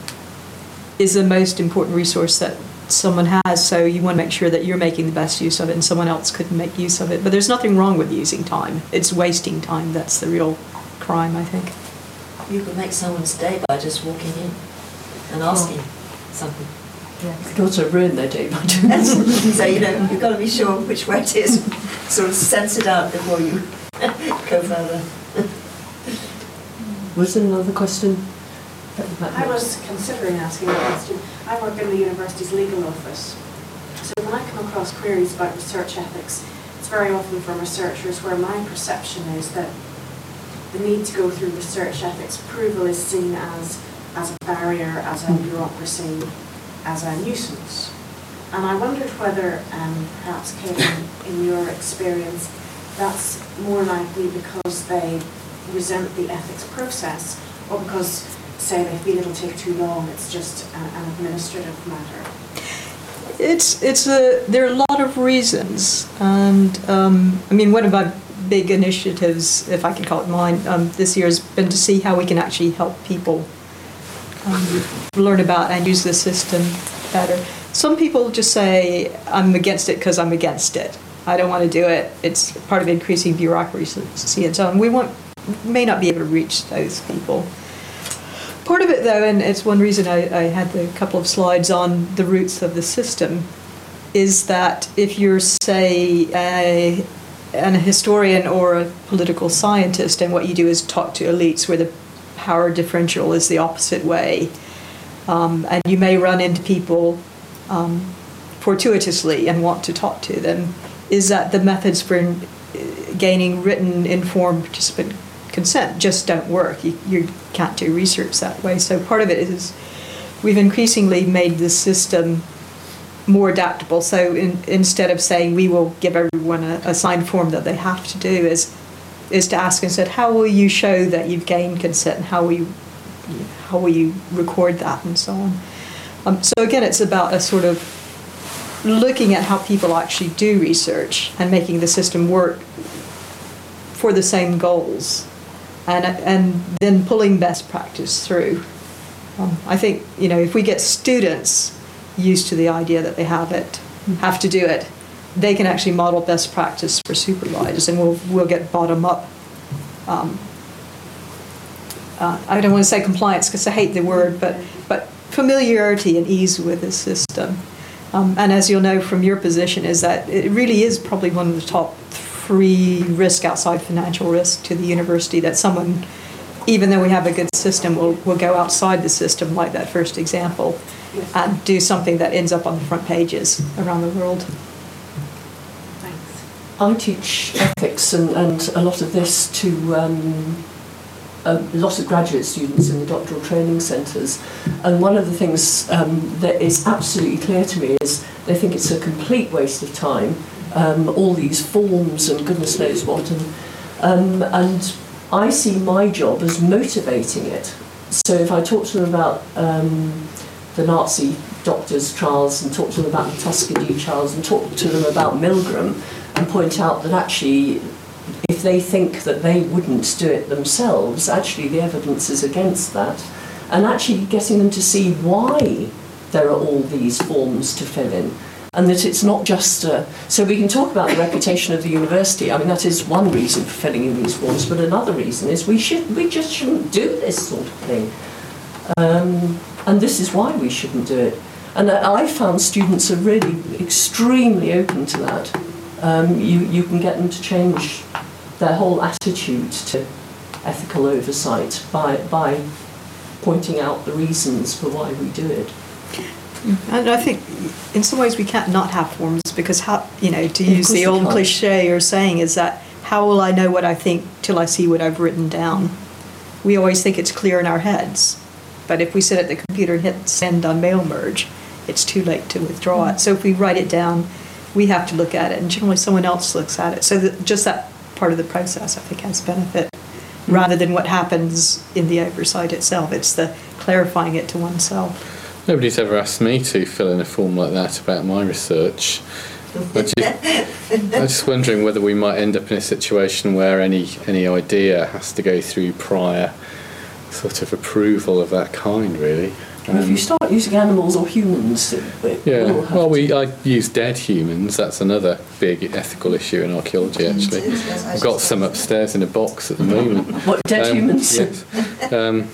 is the most important resource that someone has, so you want to make sure that you're making the best use of it and someone else couldn't make use of it. But there's nothing wrong with using time. It's wasting time that's the real crime, I think. You could make someone's day by just walking in and asking oh. something. Yeah. You could also ruin their day by doing that. So, you know, you've got to be sure which way it is. Sort of sense it out before you go further. Was there another question? I was considering asking a question. I work in the university's legal office. So when I come across queries about research ethics, it's very often from researchers where my perception is that the need to go through research ethics approval is seen as, as a barrier, as a bureaucracy, as a nuisance. And I wondered whether, um, perhaps Kate, in, in your experience, that's more likely because they resent the ethics process, or because, say, they feel it'll take too long, it's just a, an administrative matter. It's, it's a, there are a lot of reasons, and um, I mean, one of my big initiatives, if I can call it mine, um, this year has been to see how we can actually help people um, learn about and use the system better. Some people just say, I'm against it because I'm against it. I don't want to do it. It's part of increasing bureaucracy and so on. We want, may not be able to reach those people. Part of it, though, and it's one reason I, I had a couple of slides on the roots of the system, is that if you're, say, a and a historian or a political scientist, and what you do is talk to elites where the power differential is the opposite way, um, and you may run into people um, fortuitously and want to talk to them, is that the methods for gaining written, informed participant consent just don't work. You, you can't do research that way. So part of it is we've increasingly made the system more adaptable. So in, instead of saying we will give everyone a, a signed form that they have to do, is is to ask instead, how will you show that you've gained consent, and how will you how will you record that, and so on. Um, so again, it's about a sort of looking at how people actually do research and making the system work for the same goals, and and then pulling best practice through. Um, I think, you know, if we get students used to the idea that they have it, have to do it, they can actually model best practice for supervisors, and we'll we'll get bottom up. Um, uh, I don't want to say compliance because I hate the word, but but familiarity and ease with the system. Um, and as you'll know from your position, is that it really is probably one of the top three risk outside financial risk to the university, that someone, even though we have a good system, will will go outside the system, like that first example, and do something that ends up on the front pages around the world. I teach ethics and, and a lot of this to um, a lot of graduate students in the doctoral training centres, and one of the things um, that is absolutely clear to me is they think it's a complete waste of time, um, all these forms and goodness knows what, and, um, and I see my job as motivating it. So if I talk to them about um, the Nazi doctors' trials and talk to them about the Tuskegee trials and talk to them about Milgram, and point out that actually, if they think that they wouldn't do it themselves, actually the evidence is against that. And actually getting them to see why there are all these forms to fill in. And that it's not just... Uh, so we can talk about the reputation of the university. I mean, that is one reason for filling in these forms, but another reason is we should we just shouldn't do this sort of thing. Um, and this is why we shouldn't do it. And I found students are really extremely open to that. Um, you, you can get them to change their whole attitude to ethical oversight by, by pointing out the reasons for why we do it. And I think in some ways we can't not have forms, because, how, you know, to use the old cliche or saying is that, how will I know what I think till I see what I've written down? We always think it's clear in our heads, but if we sit at the computer and hit send on mail merge, it's too late to withdraw it. So if we write it down, we have to look at it, and generally someone else looks at it. So that just that part of the process, I think, has benefit, rather than what happens in the oversight itself. It's the clarifying it to oneself. Nobody's ever asked me to fill in a form like that about my research. I'm just, I'm just wondering whether we might end up in a situation where any any idea has to go through prior sort of approval of that kind, really. And if you start using animals or humans, it, it yeah, will have well, we to. I use dead humans. That's another big ethical issue in archaeology, actually. I've got some upstairs in a box at the moment. What, dead um, humans? Yes. Um,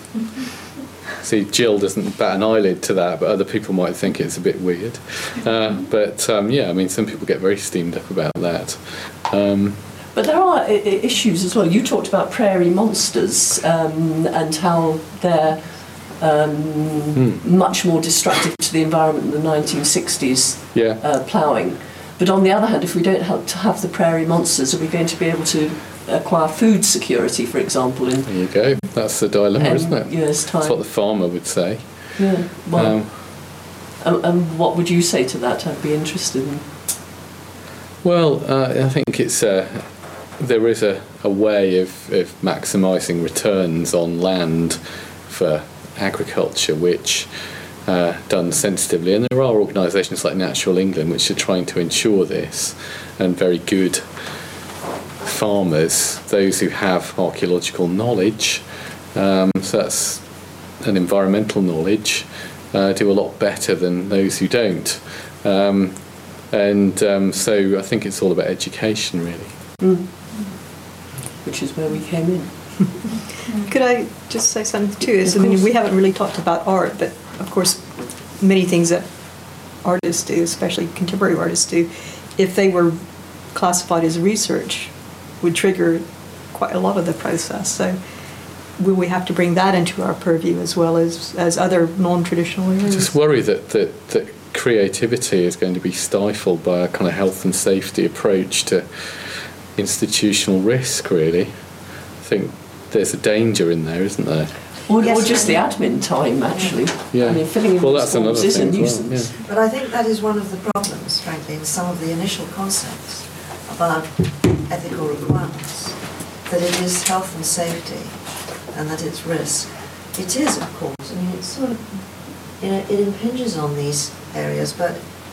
see, Jill doesn't bat an eyelid to that, but other people might think it's a bit weird. Uh, but um, yeah, I mean, some people get very steamed up about that. Um, But there are I- I- issues as well. You talked about prairie monsters um, and how they're um, hmm. much more destructive to the environment than the nineteen sixties yeah. uh, ploughing. But on the other hand, if we don't have to have the prairie monsters, are we going to be able to acquire food security, for example? In there you go. That's the dilemma, um, isn't it? Years' time. That's what the farmer would say. Yeah. Well, Um, and, and what would you say to that? I'd be interested in. Well, uh, I think it's uh, there is a, a way of, of maximising returns on land for agriculture, which uh, done sensitively, and there are organisations like Natural England which are trying to ensure this, and very good farmers, those who have archaeological knowledge, um, so that's an environmental knowledge, uh, do a lot better than those who don't. Um, and um, so I think it's all about education, really. Mm. Which is where we came in. Could I just say something too? Is, I mean, we haven't really talked about art, but of course, many things that artists do, especially contemporary artists do, if they were classified as research, would trigger quite a lot of the process. So will we have to bring that into our purview as well as, as other non-traditional areas? I just worry that, that, that creativity is going to be stifled by a kind of health and safety approach to institutional risk, really. I think there's a danger in there, isn't there? Or, Yes, or just the admin time, actually. Yeah. I mean, filling in Well, these that's another forms is a thing as nuisance. well, yeah. But I think that is one of the problems, frankly, in some of the initial concepts about ethical requirements, that it is health and safety and that it's risk. It is, of course. I mean, it's sort of, you know, it impinges on these areas, but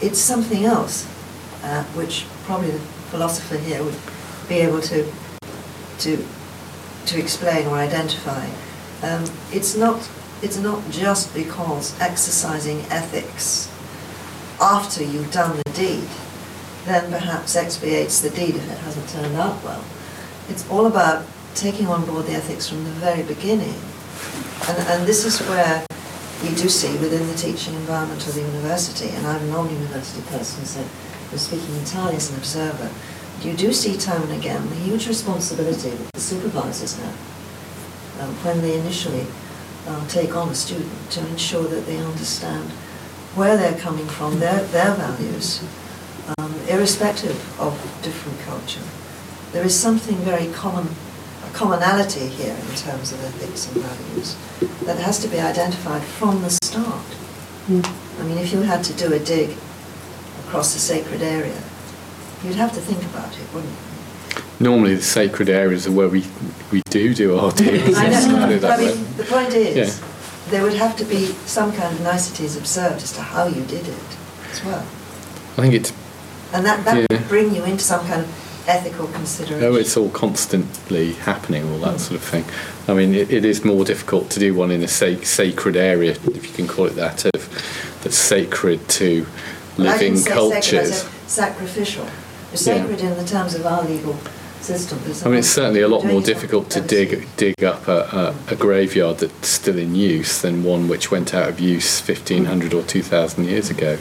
it's something else, uh, which probably the philosopher here would be able to to to explain or identify. Um, it's not it's not just because exercising ethics after you've done the deed then perhaps expiates the deed if it hasn't turned out well. It's all about taking on board the ethics from the very beginning. And, and this is where you do see within the teaching environment of the university, and I'm a non-university person, so I'm speaking entirely as an observer, you do see time and again the huge responsibility that the supervisors have um, when they initially uh, take on a student to ensure that they understand where they're coming from, their, their values, um, irrespective of different culture. There is something very common, a commonality here in terms of ethics and values that has to be identified from the start. Mm. I mean, if you had to do a dig across a sacred area, you'd have to think about it, wouldn't you? Normally the sacred areas are where we we do do our digs. I know, that I mean, way. the point is, Yeah. there would have to be some kind of niceties observed as to how you did it as well. I think it's... And that, that Yeah. would bring you into some kind of ethical consideration. Oh, it's all constantly happening, all that sort of thing. I mean, it, it is more difficult to do one in a sac- sacred area, if you can call it that, of, that's sacred to Well, I living didn't say cultures. Sacred, I said sacrificial. It's Yeah. sacred in the terms of our legal system. I mean, it's certainly a lot Doing more it difficult to on dig dig up a, a, a graveyard that's still in use than one which went out of use fifteen hundred or two thousand years ago.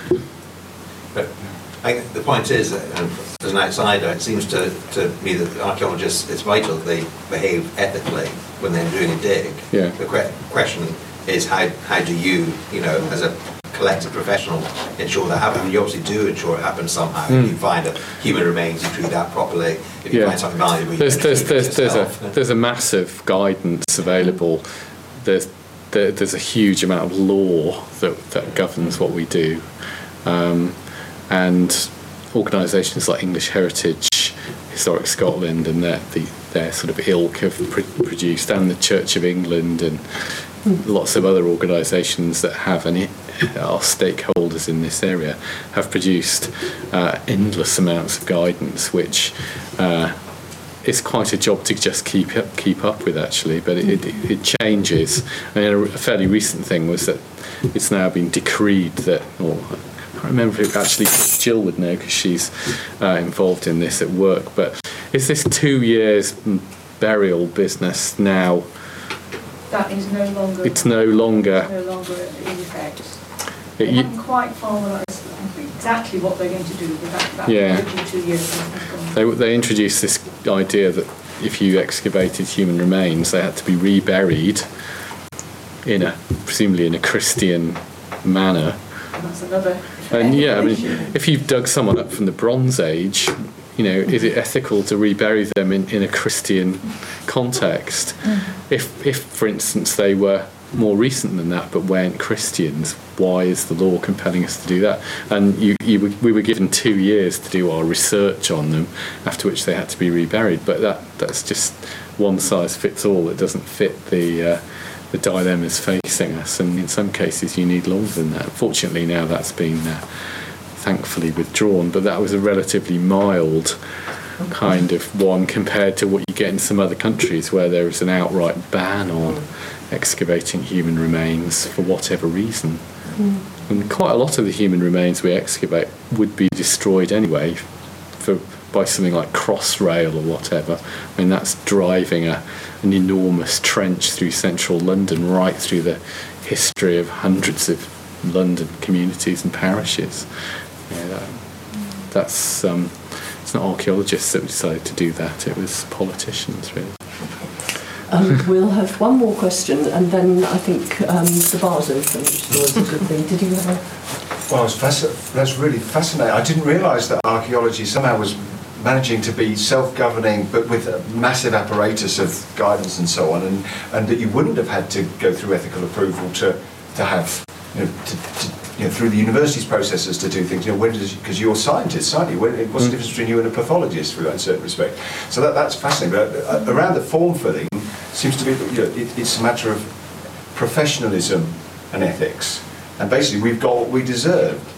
But I think the point is, that, um, as an outsider, it seems to, to me that archaeologists, it's vital that they behave ethically when they're doing a dig. Yeah. The que- question is, how, how do you, you know, as a collective professional, ensure that happens? I mean, you obviously do ensure it happens somehow. Mm. If you find a human remains, you treat that properly. If you Yeah. find something valuable, you There's can there's treat it there's there's yourself. a there's a massive guidance available. There's there, there's a huge amount of law that that governs what we do, um, and organisations like English Heritage, Historic Scotland, and their the, their sort of ilk have pr- produced, and the Church of England, and lots of other organisations that have any are stakeholders in this area have produced uh, endless amounts of guidance, which uh, is quite a job to just keep up, keep up with actually. But it, it, it changes. I mean, a fairly recent thing was that it's now been decreed that, or I can't remember if it actually Jill would know because she's uh, involved in this at work. But is this two years burial business now? That is no longer. It's no longer. No longer in effect. It, They you, haven't quite formalised exactly what they're going to do with that. that Yeah. original two years. has gone. They, they introduced this idea that if you excavated human remains, they had to be reburied in a presumably in a Christian manner. And that's another. And yeah, I mean, issue. if you've dug someone up from the Bronze Age, you know, is it ethical to rebury them in, in a Christian context? If, if, for instance, they were more recent than that but weren't Christians, why is the law compelling us to do that? And you, you were, we were given two years to do our research on them, after which they had to be reburied. But that that's just one size fits all. It doesn't fit the uh, the dilemmas facing us, and in some cases you need longer than that. Fortunately, now that's been uh, thankfully withdrawn, but that was a relatively mild kind of one compared to what you get in some other countries where there is an outright ban on excavating human remains for whatever reason. Mm. And quite a lot of the human remains we excavate would be destroyed anyway for by something like Crossrail or whatever. I mean, that's driving a, an enormous trench through central London right through the history of hundreds of London communities and parishes. You know, that, that's um, it's not archaeologists that decided to do that, it was politicians really. Um, we'll have one more question, and then I think um, the bar's open, which is always a good thing. Did you have a... Well, I was fasc- that's really fascinating. I didn't realise that archaeology somehow was managing to be self-governing, but with a massive apparatus of guidance and so on, and, and that you wouldn't have had to go through ethical approval to to have, you know, to, to, you know, through the university's processes to do things. You know, when does, because you're scientists, aren't you? When, what's the difference between you and a pathologist, for that in certain respect? So that, that's fascinating. But uh, around the form filling seems to be, you know, it, it's a matter of professionalism and ethics. And basically, we've got what we deserved.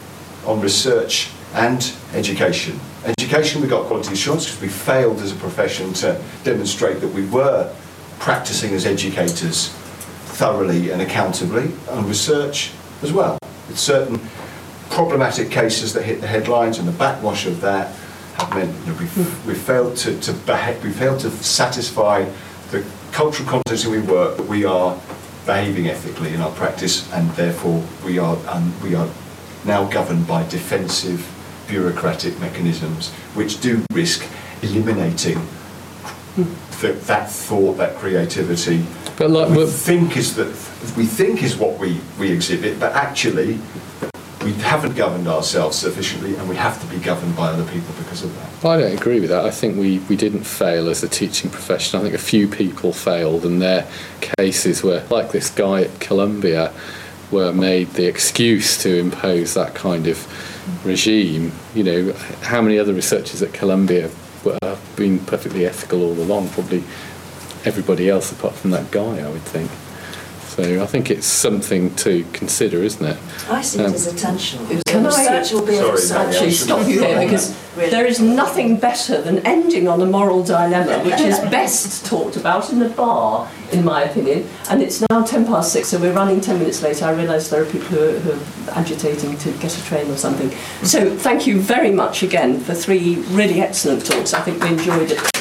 on research and education. Education, we got quality assurance because we failed as a profession to demonstrate that we were practicing as educators thoroughly and accountably, and research as well. With certain problematic cases that hit the headlines, and the backwash of that have meant that we've, we've failed to, to behave, we failed to satisfy the cultural context in which we work, that we are behaving ethically in our practice, and therefore we are um, we are now governed by defensive bureaucratic mechanisms which do risk eliminating the, that thought, that creativity. But like, we think is that we think is what we, we exhibit, but actually we haven't governed ourselves sufficiently, and we have to be governed by other people because of that. I don't agree with that. I think we, we didn't fail as a teaching profession. I think a few people failed, and their cases were, like this guy at Columbia, were made the excuse to impose that kind of regime. You know, how many other researchers at Columbia were being perfectly ethical all along? Probably everybody else apart from that guy, I would think. So I think it's something to consider, isn't it? I see it Um, as intentional. Can I Research will be a research. actually stop you here, because there is nothing better than ending on a moral dilemma, which is best talked about in a bar, in my opinion. And it's now ten past six, so we're running ten minutes late. I realise there are people who are, who are agitating to get a train or something. So thank you very much again for three really excellent talks. I think we enjoyed it.